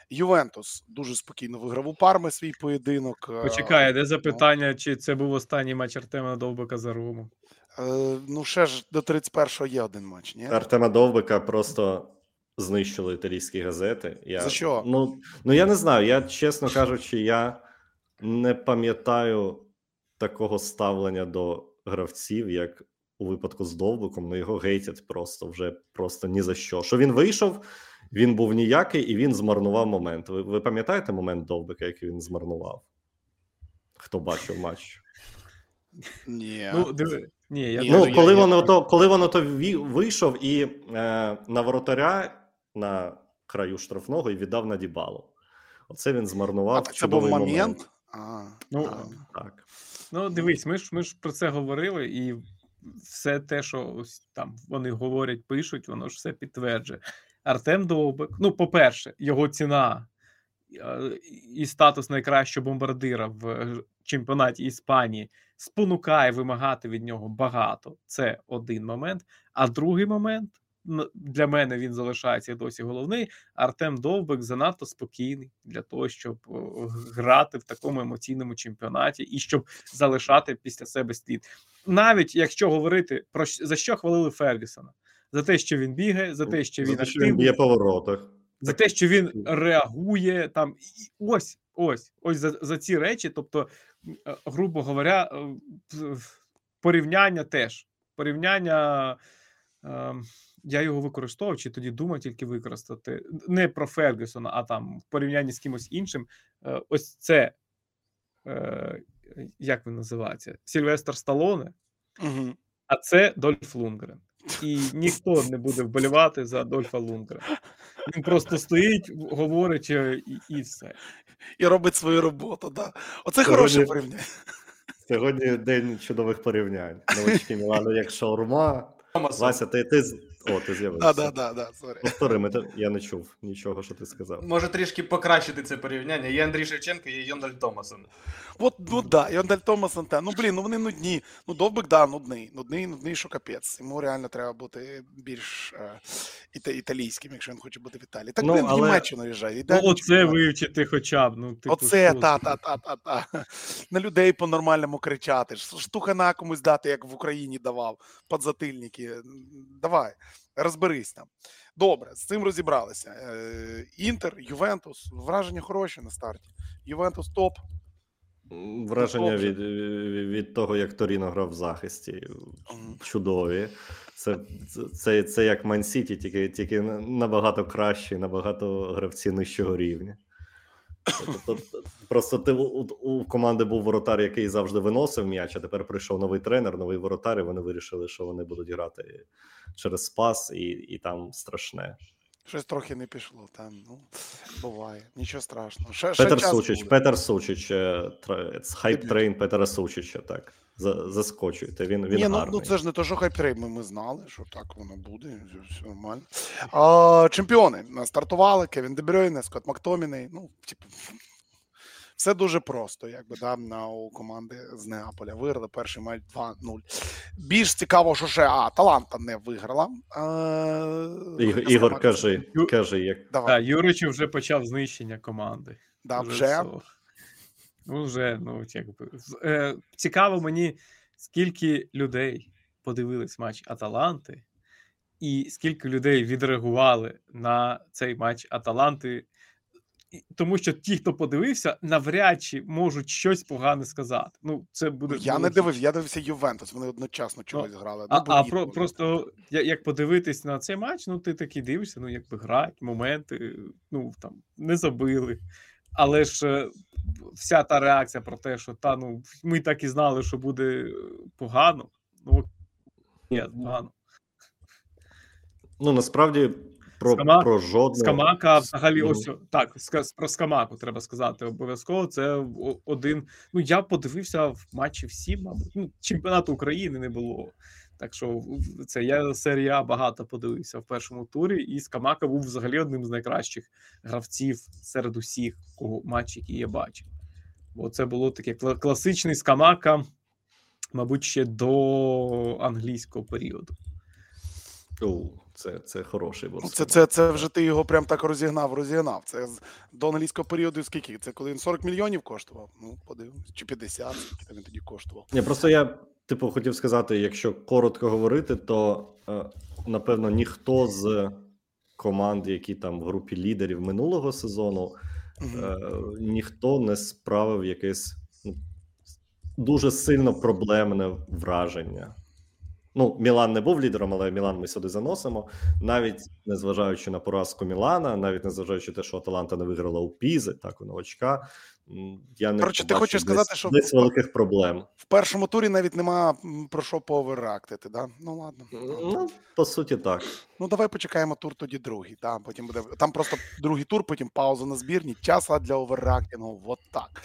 Ювентус дуже спокійно виграв у Парми свій поєдинок. Почекай, де запитання, чи це був останній матч Артема Довбика за Рому? Ну, ще ж до 31-го є один матч, ні? Артема Довбика просто знищили італійські газети. За що? Ну, я не знаю, я, чесно кажучи, я не пам'ятаю такого ставлення до гравців, як у випадку з Довбиком. Ну, його гейтять просто ні за що. Що він вийшов, він був ніякий, і він змарнував момент. Ви пам'ятаєте момент Довбика, який він змарнував? Хто бачив матч? Ні. Ну, диви. Ні, коли воно то вийшов і на воротаря на краю штрафного і віддав на Дібалу. Оце він змарнував чудовий момент. Так. Ну, дивись, ми ж про це говорили, і все те, що ось там вони говорять, пишуть, воно ж все підтверджує. Артем Довбик, ну, по-перше, його ціна і статус найкращого бомбардира в чемпіонаті Іспанії спонукає вимагати від нього багато. Це один момент. А другий момент, для мене він залишається досі головний, Артем Довбик занадто спокійний для того, щоб грати в такому емоційному чемпіонаті і щоб залишати після себе слід. Навіть якщо говорити про за що хвалили Фергюсона? За те, що він бігає, за те, що він активний, б'є по воротах. За те, що він реагує там, ось за ці речі, тобто, грубо говоря, порівняння теж. Порівняння, я його використовував, чи тоді думав тільки використати, не про Фергюсона, а там в порівнянні з кимось іншим. Ось це, як він називається? Сільвестр Сталлоне, а це Дольф Лундгрен. І ніхто не буде вболівати за Дольфа Лундгрена. Він просто стоїть, говорить і все. І робить свою роботу, да. Оце хороше порівняння. Сьогодні день чудових порівнянь. Новички Мілану як шаурма. Вася, ти з'явився. Да, сорі. Повтори, я не чув нічого, що ти сказав. Може трішки покращити це порівняння. Є Андрій Шевченко, є Йондаль Томасон. Йондаль Томасон, вони нудні. Ну, Довбик, нудний, що капець. Йому реально треба бути більш італійським, якщо він хоче бути в Італії. Так, в Німеччину їжджає. Оце вивчити хоча б. Оце, на людей по-нормальному кричати. Штухана комусь дати, як в Україні давав, подзатильники. Давай, розберись там. Добре, з цим розібралися. Інтер, Ювентус, враження хороші на старті. Ювентус топ. Враження від того, як Торіно грав в захисті. Чудові. Це як Ман-Сіті, тільки набагато краще, набагато гравці нижчого рівня. Просто у команди був воротар, який завжди виносив м'яч, а тепер прийшов новий тренер, новий воротар, і вони вирішили, що вони будуть грати через спас, і там страшне. Щось трохи не пішло, там, буває, нічого страшного. Петер Сучич, хайп-трейн Петера Сучича, так, заскочуйте, він гарний. Це ж не то, що хайп-трейн, ми знали, що так воно буде, все нормально. Чемпіони стартували, Кевін Де Брюйне, Скотт Мактоміней, все дуже просто, у команди з Неаполя. Виграли перший матч 2-0. Більш цікаво, що ще Аталанта не виграла. Ігор, кажи. Як... Юрич вже почав знищення команди. Вже? Цікаво мені, скільки людей подивились матч Аталанти, і скільки людей відреагували на цей матч Аталанти. Тому що ті, хто подивився, навряд чи можуть щось погане сказати. Це буде. Я дивився Ювентус, вони одночасно чогось грали. Просто як подивитись на цей матч, ти такий дивишся, грають, моменти, там не забили. Але ж вся та реакція про те, що ми так і знали, що буде погано. Погано. Насправді про жодного... Скамака взагалі про Скамаку треба сказати обов'язково. Це один... я подивився в матчі всі, мабуть. Чемпіонату України не було. Так що я серія А багато подивився в першому турі, і Скамака був взагалі одним з найкращих гравців серед усіх матчів, які я бачив. Бо це було таке класичний Скамака, мабуть, ще до англійського періоду. Це хороший бот. Це вже ти його прям так розігнав. Це до англійського періоду скільки? Це коли він 40 мільйонів коштував? Ну, подивимось. Чи 50, скільки він тоді коштував. Ні, просто я, хотів сказати, якщо коротко говорити, то, напевно, ніхто з команд, які там в групі лідерів минулого сезону, ніхто не справив якесь дуже сильно проблемне враження. Ну, Мілан не був лідером, але Мілан ми сюди заносимо. Навіть незважаючи на поразку Мілана, навіть незважаючи на те, що Аталанта не виграла у Пізи, так, у новачка, я не Коротше, ти хочеш сказати, що десь великих проблем. В першому турі навіть нема про що пооверактити, да? Ну, ладно. Ну, по суті, так. Ну, давай почекаємо тур тоді другий. Там потім буде. Там просто другий тур, потім пауза на збірні, час для оверреактингу. Вот так.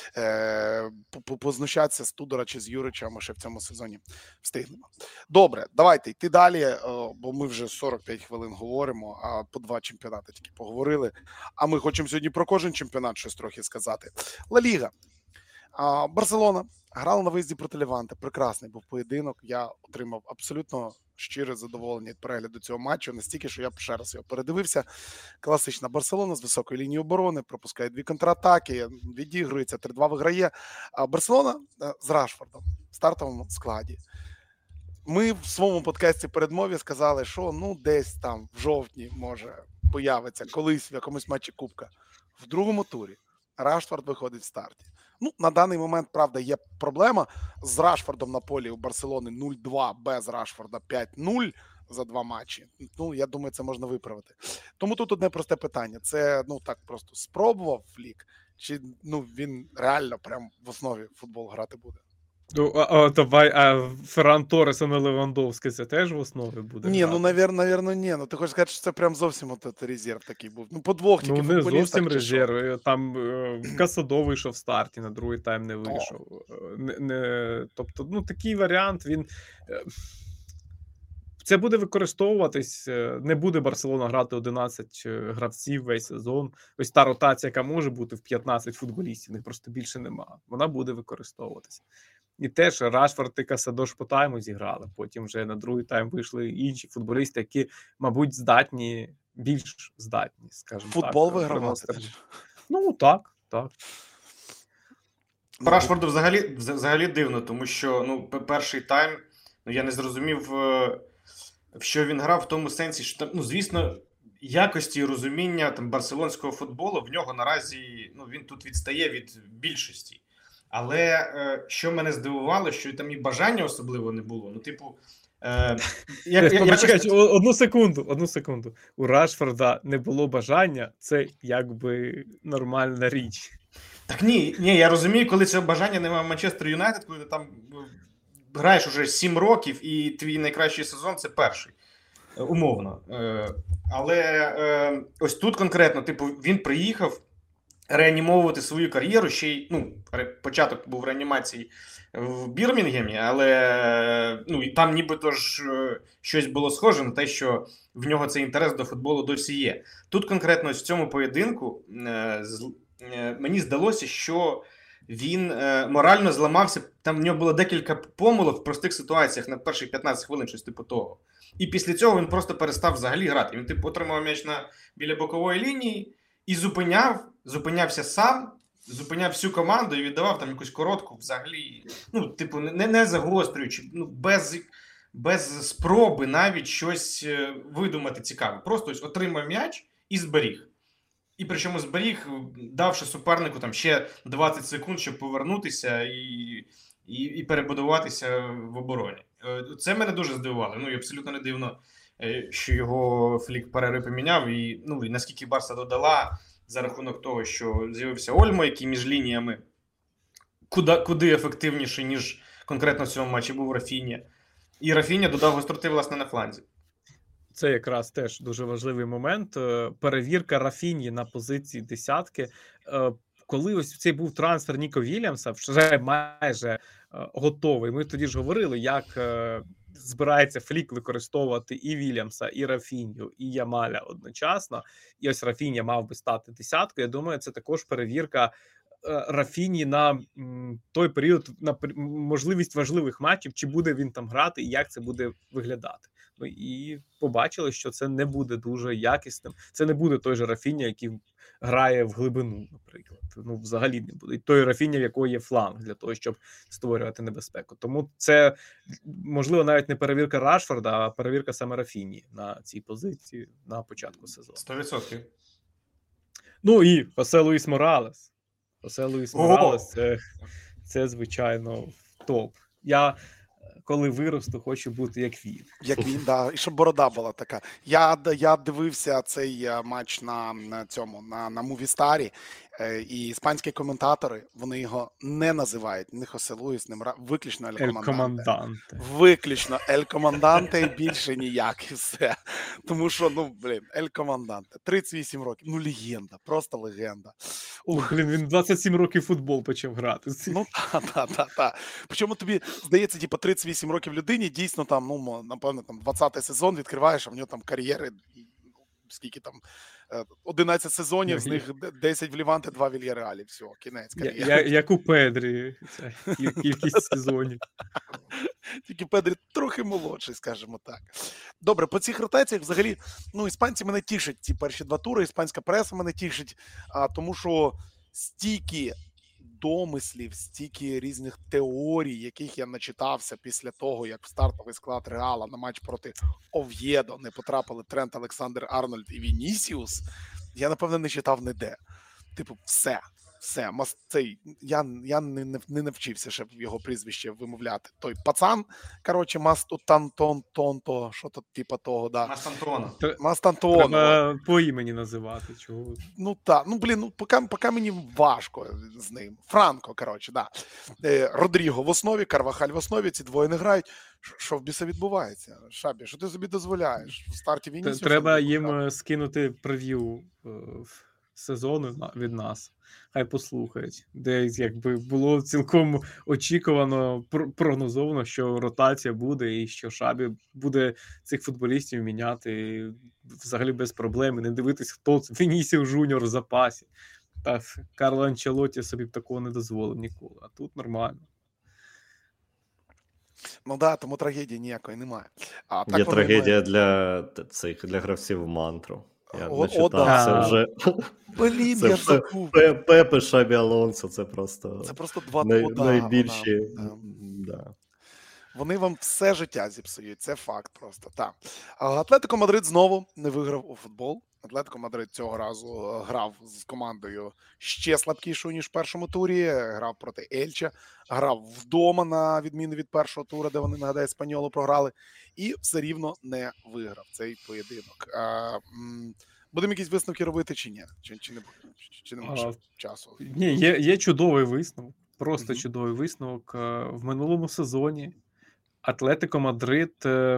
Познущатися з Тудора чи з Юрича ми ще в цьому сезоні встигнемо. Добре, давайте йти далі, бо ми вже 45 хвилин говоримо, а по 2 чемпіонати тільки поговорили. А ми хочемо сьогодні про кожен чемпіонат щось трохи сказати. Ла Ліга. Барселона грала на виїзді проти Леванте. Прекрасний був поєдинок. Я отримав абсолютно щире задоволення від перегляду цього матчу. Настільки, що я ще раз його передивився. Класична Барселона з високої лінії оборони, пропускає 2 контратаки, відігрується, 3-2 виграє. А Барселона з Рашфордом в стартовому складі. Ми в своєму подкасті передмові сказали, що десь там в жовтні може появиться колись в якомусь матчі Кубка. В другому турі Рашфорд виходить в старті. Ну, на даний момент, правда, є проблема з Рашфордом на полі у Барселони 0-2, без Рашфорда 5-0 за 2 матчі. Ну, я думаю, це можна виправити. Тому тут одне просте питання. Це, так просто спробував Флік, чи, він реально прям в основі футбол грати буде? Давай, Ферран Торрес, а не Левандовський, це теж в основі буде? Ні, навірно, ні. Ти хочеш сказати, що це прям зовсім резерв такий був. По 2 тільки футболістах. Не зовсім резерв. Там Касадо вийшов в старті, на другий тайм не вийшов. Тобто, такий варіант, він... Це буде використовуватись, не буде Барселона грати 11 гравців весь сезон. Ось та ротація, яка може бути в 15 футболістів, їх просто більше нема. Вона буде використовуватись. І теж Рашфорд і Касадо ж по тайму зіграли. Потім вже на другий тайм вийшли інші футболісти, які, мабуть, більш здатні, скажімо так. Футбол вигравати. Ну, так. По Рашфорду взагалі дивно, тому що перший тайм, я не зрозумів, в що він грав, в тому сенсі, що звісно, якості і розуміння барселонського футболу в нього наразі, він тут відстає від більшості. Але що мене здивувало, що там і бажання особливо не було. Почекайте, одну секунду. У Рашфорда не було бажання, це якби нормальна річ. Так ні, я розумію, коли це бажання немає в Манчестер Юнайтед, коли ти там граєш уже 7 років і твій найкращий сезон – це перший. Умовно. Але ось тут конкретно, він приїхав реанімовувати свою кар'єру, ще й, початок був реанімації в Бірмінгемі, але і там нібито ж щось було схоже на те, що в нього цей інтерес до футболу досі є. Тут конкретно ось в цьому поєдинку мені здалося, що він морально зламався, там в нього було декілька помилок в простих ситуаціях на перших 15 хвилин, щось типу того. І після цього він просто перестав взагалі грати. Він отримав м'яч біля бокової лінії і зупинявся сам, зупиняв всю команду і віддавав там якусь коротку взагалі, не загострюючи, без спроби навіть щось видумати цікаве. Просто ось отримав м'яч і зберіг. І причому зберіг, давши супернику там ще 20 секунд, щоб повернутися і перебудуватися в обороні. Це мене дуже здивувало. І абсолютно не дивно, що його Флік поміняв. І наскільки Барса додала за рахунок того, що з'явився Ольмо, який між лініями куди ефективніший, ніж конкретно в цьому матчі був Рафінья. І Рафінья додав гостроти, власне, на фланзі. Це якраз теж дуже важливий момент. Перевірка Рафіньї на позиції десятки. Коли ось цей був трансфер Ніко Вільямса, вже майже готовий. Ми тоді ж говорили, як збирається Флік використовувати і Вільямса, і Рафінью, і Ямаля одночасно. І ось Рафінья мав би стати десяткою. Я думаю, це також перевірка Рафіньї на той період, на можливість важливих матчів, чи буде він там грати і як це буде виглядати. і побачили, що це не буде дуже якісним. Це не буде той же Рафіння, який грає в глибину, наприклад. Ну, взагалі не буде. І той Рафіння, в якого є фланг для того, щоб створювати небезпеку. Тому це, можливо, навіть не перевірка Рашфорда, а перевірка саме Рафінні на цій позиції на початку сезону. 100%. Ну і Хосе Луїс Моралес. Хосе Луїс Моралес це, звичайно, топ. Я, коли виросту, хочу бути як він. Як він, да. І щоб борода була така. Я дивився цей матч на цьому, на Мувістарі, і іспанські коментатори, вони його не називають ні Хосе Луїс, ні виключно Ель Команданте. Виключно Ель Команданте і більше ніяк, і все. Тому що, Ель Команданте. 38 років, легенда, просто легенда. Блін, він 27 років футбол почав грати. Ну, так. Причому тобі, здається, 38 років людині, дійсно, там, напевно, 20-й сезон відкриваєш, а в нього там кар'єри, скільки там, 11 сезонів, з них 10 в Ліванте, 2 в Вільяреалі. Все, кінець кар'єри. Як у Педрі, кількість сезонів. Тільки Педрі трохи молодший, скажімо так. Добре, по цих ротаціях взагалі, іспанці мене тішать, ці перші 2 тури, іспанська преса мене тішить, тому що стільки домислів, стільки різних теорій, яких я начитався після того, як в стартовий склад Реала на матч проти Ов'єдо не потрапили Трент Олександр-Арнольд і Вінісіус, я, напевно, не читав ніде. Типу, все. Я не навчився ще його прізвище вимовляти. Той пацан, коротше, Мастантонто, що то типа того, да. Мастантоно. Треба по імені називати, чого. Ну так, поки мені важко з ним. Франко, коротше, да. Родріго в основі, Карвахаль в основі, ці двоє не грають. Що в біса відбувається? Шабі, що ти собі дозволяєш? В старті Вінісіуса? Треба їм скинути прев'ю сезону від нас. Хай послухають, де якби було цілком очікувано, прогнозовано, що ротація буде і що Шабі буде цих футболістів міняти взагалі без проблем, не дивитись, хто це. Вінісіус Жуніор в запасі. Та Карло Анчелотті собі б такого не дозволив ніколи, а тут нормально. Ну так, тому трагедії ніякої немає. Є трагедія для гравців в мантру. Я не читав, це вже... Блін, я забув. Пепе, Шабі Алонсо, це просто два найбільші. Да. Вони вам все життя зіпсують, це факт просто. Так. Атлетико Мадрид знову не виграв у футбол. Атлетико Мадрид цього разу грав з командою ще слабкішою, ніж в першому турі. Грав проти Ельча, грав вдома, на відміну від першого туру, де вони, нагадаю, Еспаньолу програли. І все рівно не виграв цей поєдинок. Будемо якісь висновки робити чи ні? Чи не будемо? Чи немає часу? Ні, є чудовий висновок. Просто чудовий висновок. В минулому сезоні Атлетико Мадрид,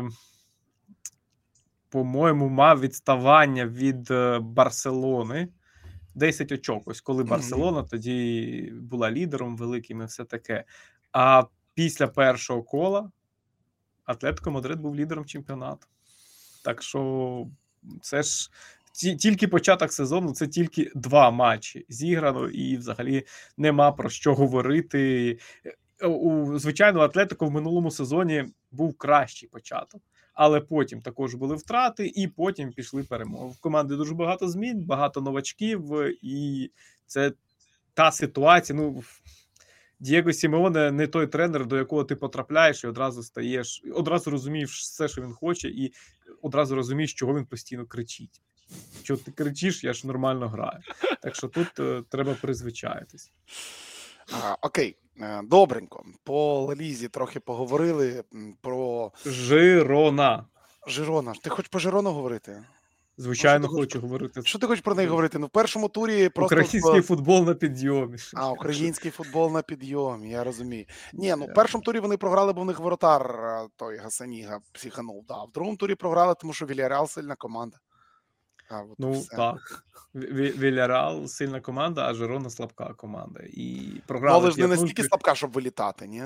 по-моєму, мав відставання від Барселони 10 очок. Ось коли Барселона тоді була лідером великим і все таке. А після першого кола Атлетико Мадрид був лідером чемпіонату. Так що це ж тільки початок сезону, це тільки 2 матчі зіграно і взагалі нема про що говорити. Звичайно, Атлетико в минулому сезоні був кращий початок, але потім також були втрати і потім пішли перемоги. В команди дуже багато змін, багато новачків і це та ситуація, Дієго Сімеоне не той тренер, до якого ти потрапляєш і одразу розумієш все, що він хоче, і одразу розумієш, чого він постійно кричить. Що ти кричиш, я ж нормально граю. Так що тут треба призвичаїтись. Окей, добренько. По Ла-Лізі трохи поговорили про... Жирона. Ти хочеш про Жирону говорити? Звичайно, хочу говорити. Що ти хочеш про неї говорити? В першому турі просто... Український футбол на підйомі. Український футбол на підйомі, я розумію. Ні, в першому турі вони програли, бо в них воротар той Гасаніга психанув. Да. В другому турі програли, тому що Вільяреал сильна команда. Так. Вільяреал сильна команда, а Жирона слабка команда. І програли. Але ж не настільки слабка, щоб вилітати, ні?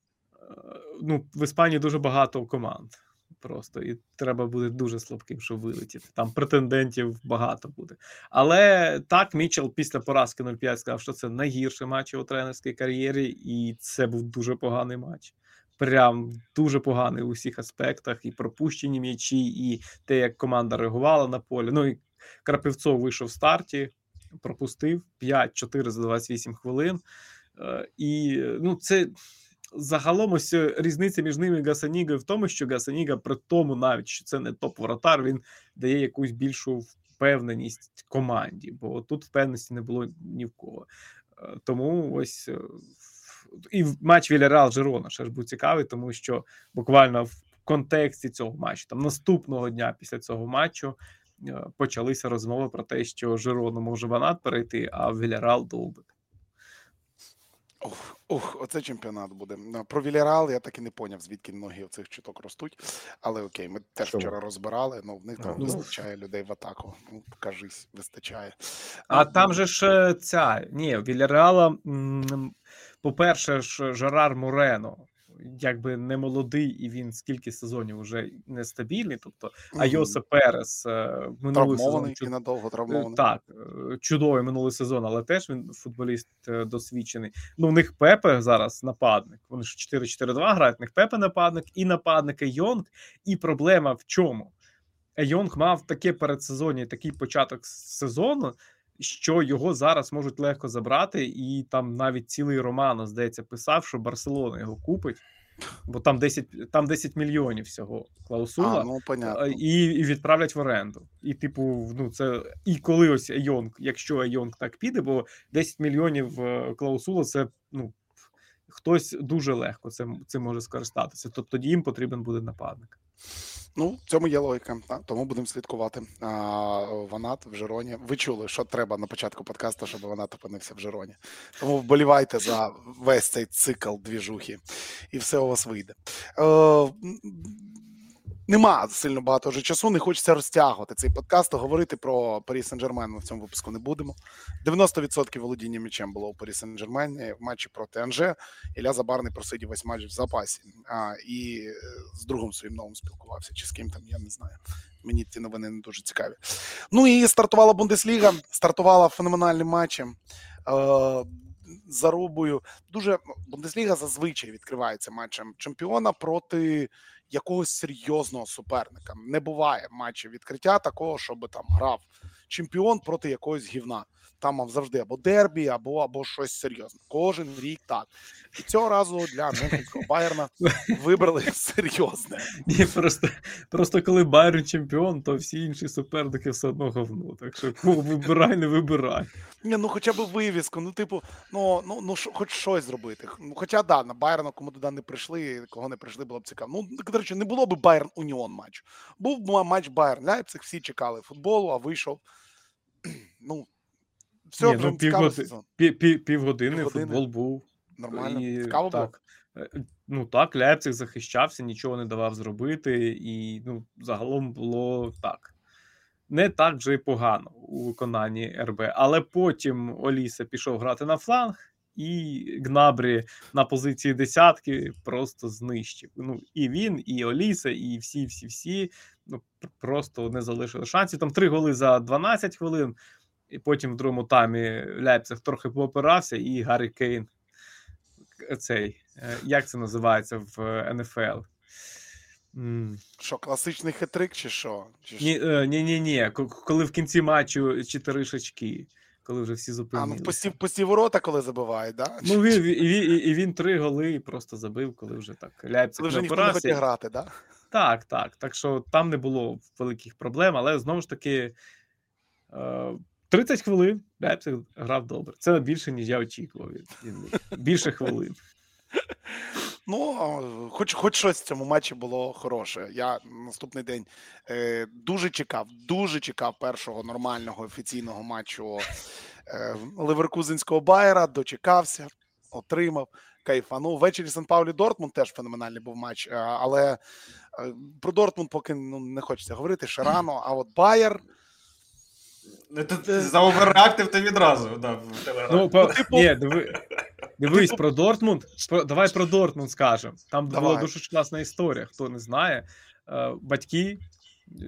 В Іспанії дуже багато команд. Просто, і треба буде дуже слабким, щоб вилетіти. Там претендентів багато буде. Але так, Мітчелл після поразки 0-5 сказав, що це найгірший матч у тренерській кар'єрі, і це був дуже поганий матч. прям дуже поганий у всіх аспектах, і пропущені м'ячі, і те, як команда реагувала на полі. Ну і Крапивцов вийшов в старті, пропустив 5-4 за 28 хвилин. І ну, це загалом ось різниця між ними і Гасанігою в тому, що Гасаніга при тому навіть, що це не топ-воротар, він дає якусь більшу впевненість команді, бо тут впевненості не було ні в кого. Тому ось і матч Вільярреал-Жирона ще ж був цікавий, тому що буквально в контексті цього матчу, там наступного дня після цього матчу почалися розмови про те, що Жирону може Ванат перейти, а Вільярреал довбити. Оце чемпіонат буде. Про Вільярреал я так і не поняв, звідки ноги цих чуток ростуть. Але окей, ми теж вчора розбирали, ну в них там вистачає людей в атаку. Ну, кажись, вистачає. А там же ж Вільярреала, по-перше ж, Жерар Морено, якби не молодий, і він скільки сезонів вже нестабільний, тобто Айосе Перес минулий сезон і надовго травмований. Так, чудовий минулий сезон, але теж він футболіст досвідчений. Ну, в них Пепе зараз нападник, вони ж 4-4-2 грають, в них Пепе нападник і нападник Йонг, і проблема в чому? Йонг мав таке передсезоння, такий початок сезону, що його зараз можуть легко забрати, і там навіть цілий Романо, здається, писав, що Барселона його купить, бо там 10 мільйонів всього клаусула, і відправлять в оренду. І типу, ну це і коли ось Йонг, якщо Йонг так піде, бо 10 мільйонів клаусула, це ну хтось дуже легко цим може скористатися. Тобто тоді їм потрібен буде нападник. Ну, в цьому є логіка, тому будемо слідкувати. Ванат в Жироні. Ви чули, що треба на початку подкасту, щоб Ванат опинився в Жироні. Тому вболівайте за весь цей цикл двіжухи, і все у вас вийде. Нема сильно багато вже часу, не хочеться розтягувати цей подкаст, говорити про Парі Сен-Жермен ми в цьому випуску не будемо. 90% володіння м'ячем було у Парі Сен-Жермені в матчі проти Анже. Ілля Забарний просидів весь матч в запасі. І з другом своїм новим спілкувався, чи з ким там, я не знаю. Мені ці новини не дуже цікаві. Ну і стартувала Бундесліга, стартувала феноменальним матчем. Зарубою. Бундесліга зазвичай відкривається матчем чемпіона проти якогось серйозного суперника. Не буває матчів відкриття такого, щоб там грав чемпіон проти якогось гівна. Там мав завжди або дербі, або щось серйозне. Кожен рік так. І цього разу для Мюнхенського Байерна вибрали серйозне. Ні, просто коли Байерн чемпіон, то всі інші суперники все одно говно. Так що вибирай, не вибирай. Ні, ну хоча б вивіску, хоч щось зробити. Ну, хоча, да, на Байерна, кому туди не прийшли, кого не прийшли, було б цікаво. Ну, до речі, не було б Байерн-Уніон матч. Був матч Байерн-Лейпциг, всі чекали футболу, а вийшов, все, вже цікавий сезон. Півгодини футбол був. Нормально, цікаво було. Ну так, Лейпциг захищався, нічого не давав зробити, і загалом було так. Не так вже й погано у виконанні РБ. Але потім Олісе пішов грати на фланг, і Гнабрі на позиції десятки просто знищив. Ну, і він, і Олісе, і всі просто не залишили шансів. Там 3 голи за 12 хвилин, і потім в другому таймі Лейпциг трохи поопирався, і Гаррі Кейн, як це називається в НФЛ? Що, класичний хет-трик чи що? Ні. Коли в кінці матчу 4 шачки, коли вже всі зупинилися. Пусті ворота, коли забивають, да? Ну, він 3 голи просто забив, коли вже так Лейпциг не опирався. Ніхто не хотів грати, да? Так. Так що там не було великих проблем, але знову ж таки 30 хвилин Лейпциг грав добре. Це більше, ніж я очікував. Більше хвилин. Ну, хоч щось в цьому матчі було хороше. Я наступний день дуже чекав першого нормального офіційного матчу Леверкузенського Байера, дочекався, отримав, кайфанув. Ввечері Сан-Паулі-Дортмунд теж феноменальний був матч, але про Дортмунд поки не хочеться говорити, ще рано, а от Байер... Заоверреактив ти відразу, да, в Телеграмі. Дивись, про Дортмунд. Давай про Дортмунд скажемо. Там була дуже класна історія, хто не знає. Батьки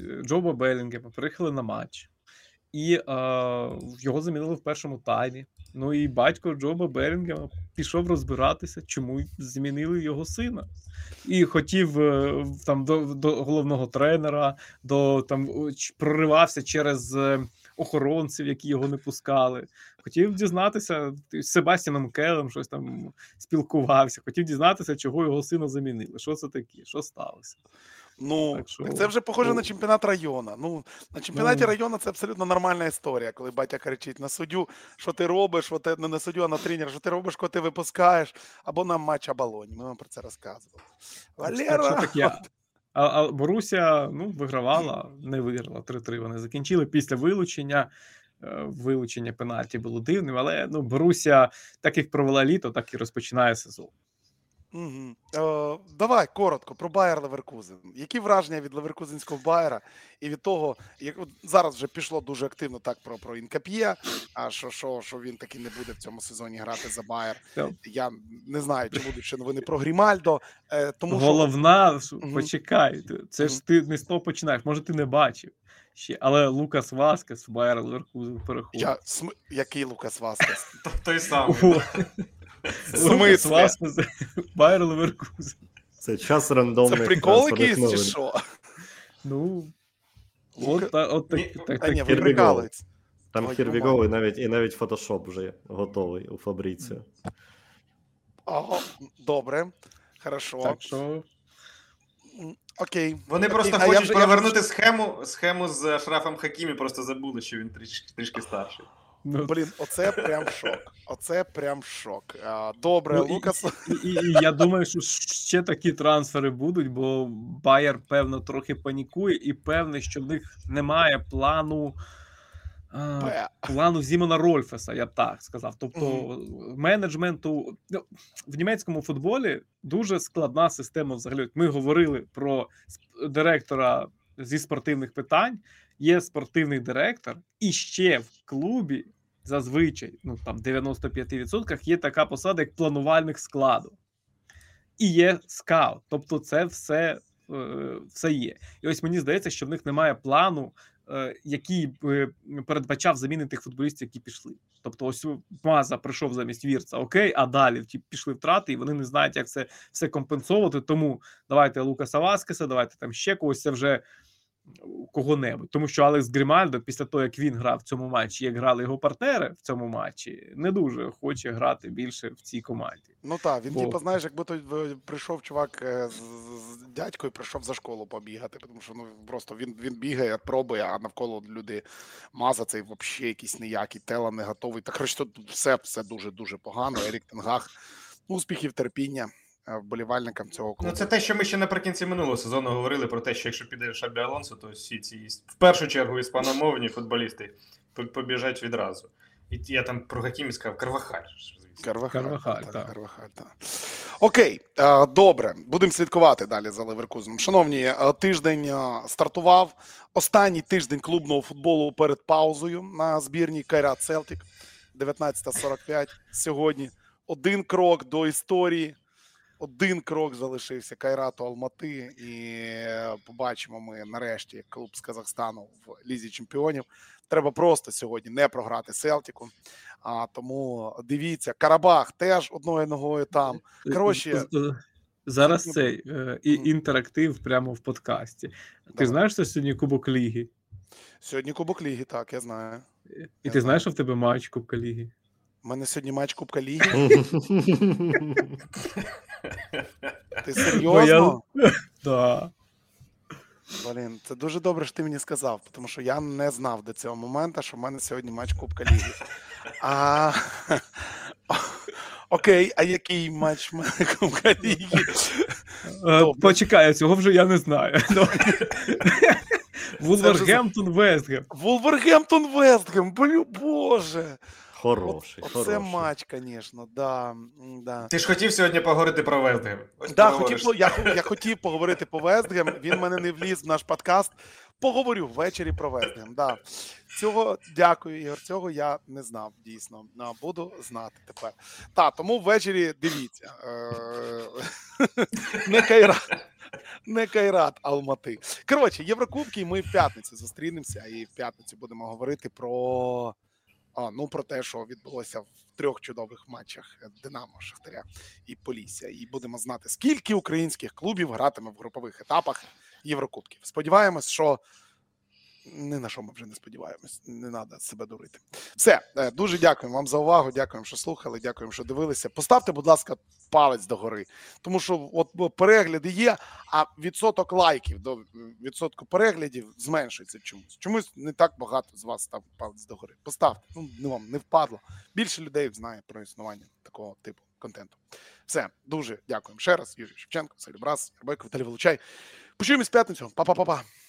Джоба Белінгема приїхали на матч. І його замінили в першому таймі. Ну і батько Джоба Белінгема пішов розбиратися, чому змінили його сина. І хотів там до головного тренера, проривався через охоронців, які його не пускали. Хотів дізнатися, з Себастьяном Келем щось там спілкувався, хотів дізнатися, чого його сина замінили. Що це таке? Що сталося? Ну, так це вже похоже на чемпіонат району. Ну, на чемпіонаті району це абсолютно нормальна історія, коли батя кричить на суддю, що ти робиш, не на суддю, а на тренера, що ти робиш, коли ти випускаєш, або на матч оболонь. Ми вам про це розказували. Валера! А Боруся, вигравала, не виграла 3-3. Вони закінчили після вилучення. Вилучення пенальті було дивним, але Боруся так як провела літо, так і розпочинає сезон. Давай коротко про Байер Леверкузен. Які враження від леверкузенського Байера і від того, як зараз вже пішло дуже активно так про Інкап'є, а що він таки не буде в цьому сезоні грати за Байер. Я не знаю, чи будуть ще новини про Грімальдо. Тому головна, почекай, це ж ти не з того починаєш, може ти не бачив ще, але Лукас Васкес в Байер Леверкузен переходить. Який Лукас Васкес? Той самий. Лукас Васкес, Байер Леверкузен. Це час рандомних. Це прикол якийсь чи що? Ну, от так. Ні, ви прикалуєтесь. Там Хірвіго і навіть фотошоп вже готовий у Фабріціо. Добре, хорошо. Так що... Окей. Вони просто хочуть провернути схему з Ашрафом Хакімі, просто забули, що він трішки старший. Блін, оце прям шок. Добре, Лукас. І я думаю, що ще такі трансфери будуть, бо Байер, певно, трохи панікує і певне, що в них немає плану Зімона Рольфеса, я б так сказав. Тобто менеджменту в німецькому футболі дуже складна система взагалі. Ми говорили про директора зі спортивних питань, є спортивний директор, і ще в клубі зазвичай, там 95% є така посада, як планувальник складу. І є скаут. Тобто це все є. І ось мені здається, що в них немає плану, який передбачав заміни тих футболістів, які пішли. Тобто ось Маза прийшов замість Вірца, окей, а далі пішли втрати, і вони не знають, як це все компенсувати, тому давайте Лукаса Васкеса, давайте там ще когось, це вже кого-небудь. Тому що Алекс Грімальдо, після того, як він грав в цьому матчі, як грали його партнери в цьому матчі, не дуже хоче грати більше в цій команді. Ну так, він знаєш, якби той прийшов чувак з дядькою, прийшов за школу побігати, тому що просто він бігає, пробує, а навколо люди Маза цей взагалі якийсь ніякий, Тела не готовий. Так, коротше, тут все дуже-дуже погано. Ерік Тен Гаг, успіхів, терпіння вболівальникам цього клубу. Це те, що ми ще наприкінці минулого сезону говорили про те, що якщо піде Шабі Алонсо, то всі ці, в першу чергу, іспаномовні футболісти побіжать відразу. І я там про Хакімі сказав Карвахаль. Карвахаль, так. Окей, добре. Будемо слідкувати далі за Леверкузеном. Шановні, тиждень стартував. Останній тиждень клубного футболу перед паузою на збірній Кайрат Селтик. 19:45 сьогодні. Один крок до історії. Один крок залишився Кайрату Алмати, і побачимо ми нарешті, як клуб з Казахстану в Лізі Чемпіонів. Треба просто сьогодні не програти Селтику, тому дивіться, Карабах теж одною ногою там. Коротше, зараз цей інтерактив прямо в подкасті. Ти знаєш, що сьогодні Кубок Ліги? Сьогодні Кубок Ліги, так, я знаю. І ти знаєш, що в тебе матч Кубка Ліги? У мене сьогодні матч Кубка Ліги. Ти серйозно? Так. Блін, це дуже добре, що ти мені сказав, тому що я не знав до цього моменту, що в мене сьогодні матч Кубка Ліги. Окей, а який матч в мене Кубка Ліги? Почекай, цього вже я не знаю. Вулвергемптон-Вестгем. Вулвергемптон-Вестгем, боже. Хороший. Це матч, звісно, да. Ти ж хотів сьогодні поговорити про Вестгем. Я хотів поговорити про Вестгем, він в мене не вліз в наш подкаст. Поговорю ввечері про Вестгем, да. Цього, дякую, Ігор, цього я не знав, дійсно. Буду знати тепер. Тому ввечері дивіться. Не Кайрат Алмати. Коротше, Єврокубки, ми в п'ятницю зустрінемося і в п'ятницю будемо говорити про Ну, про те, що відбулося в 3 чудових матчах Динамо, Шахтаря і Полісся. І будемо знати, скільки українських клубів гратиме в групових етапах Єврокубків. Сподіваємось, що ні на що ми вже не сподіваємось, не треба себе дурити. Все, дуже дякуємо вам за увагу, дякуємо, що слухали, дякуємо, що дивилися. Поставте, будь ласка, палець догори, тому що от перегляди є, а відсоток лайків до відсотку переглядів зменшується чомусь. Чомусь не так багато з вас став палець догори. Поставте, вам не впадло. Більше людей знає про існування такого типу контенту. Все, дуже дякуємо ще раз. Юрій Шевченко, Сергій Брас, Ярбойко, Віталій Волочай. Почуємось в п'ятницю. Па-па-па-па.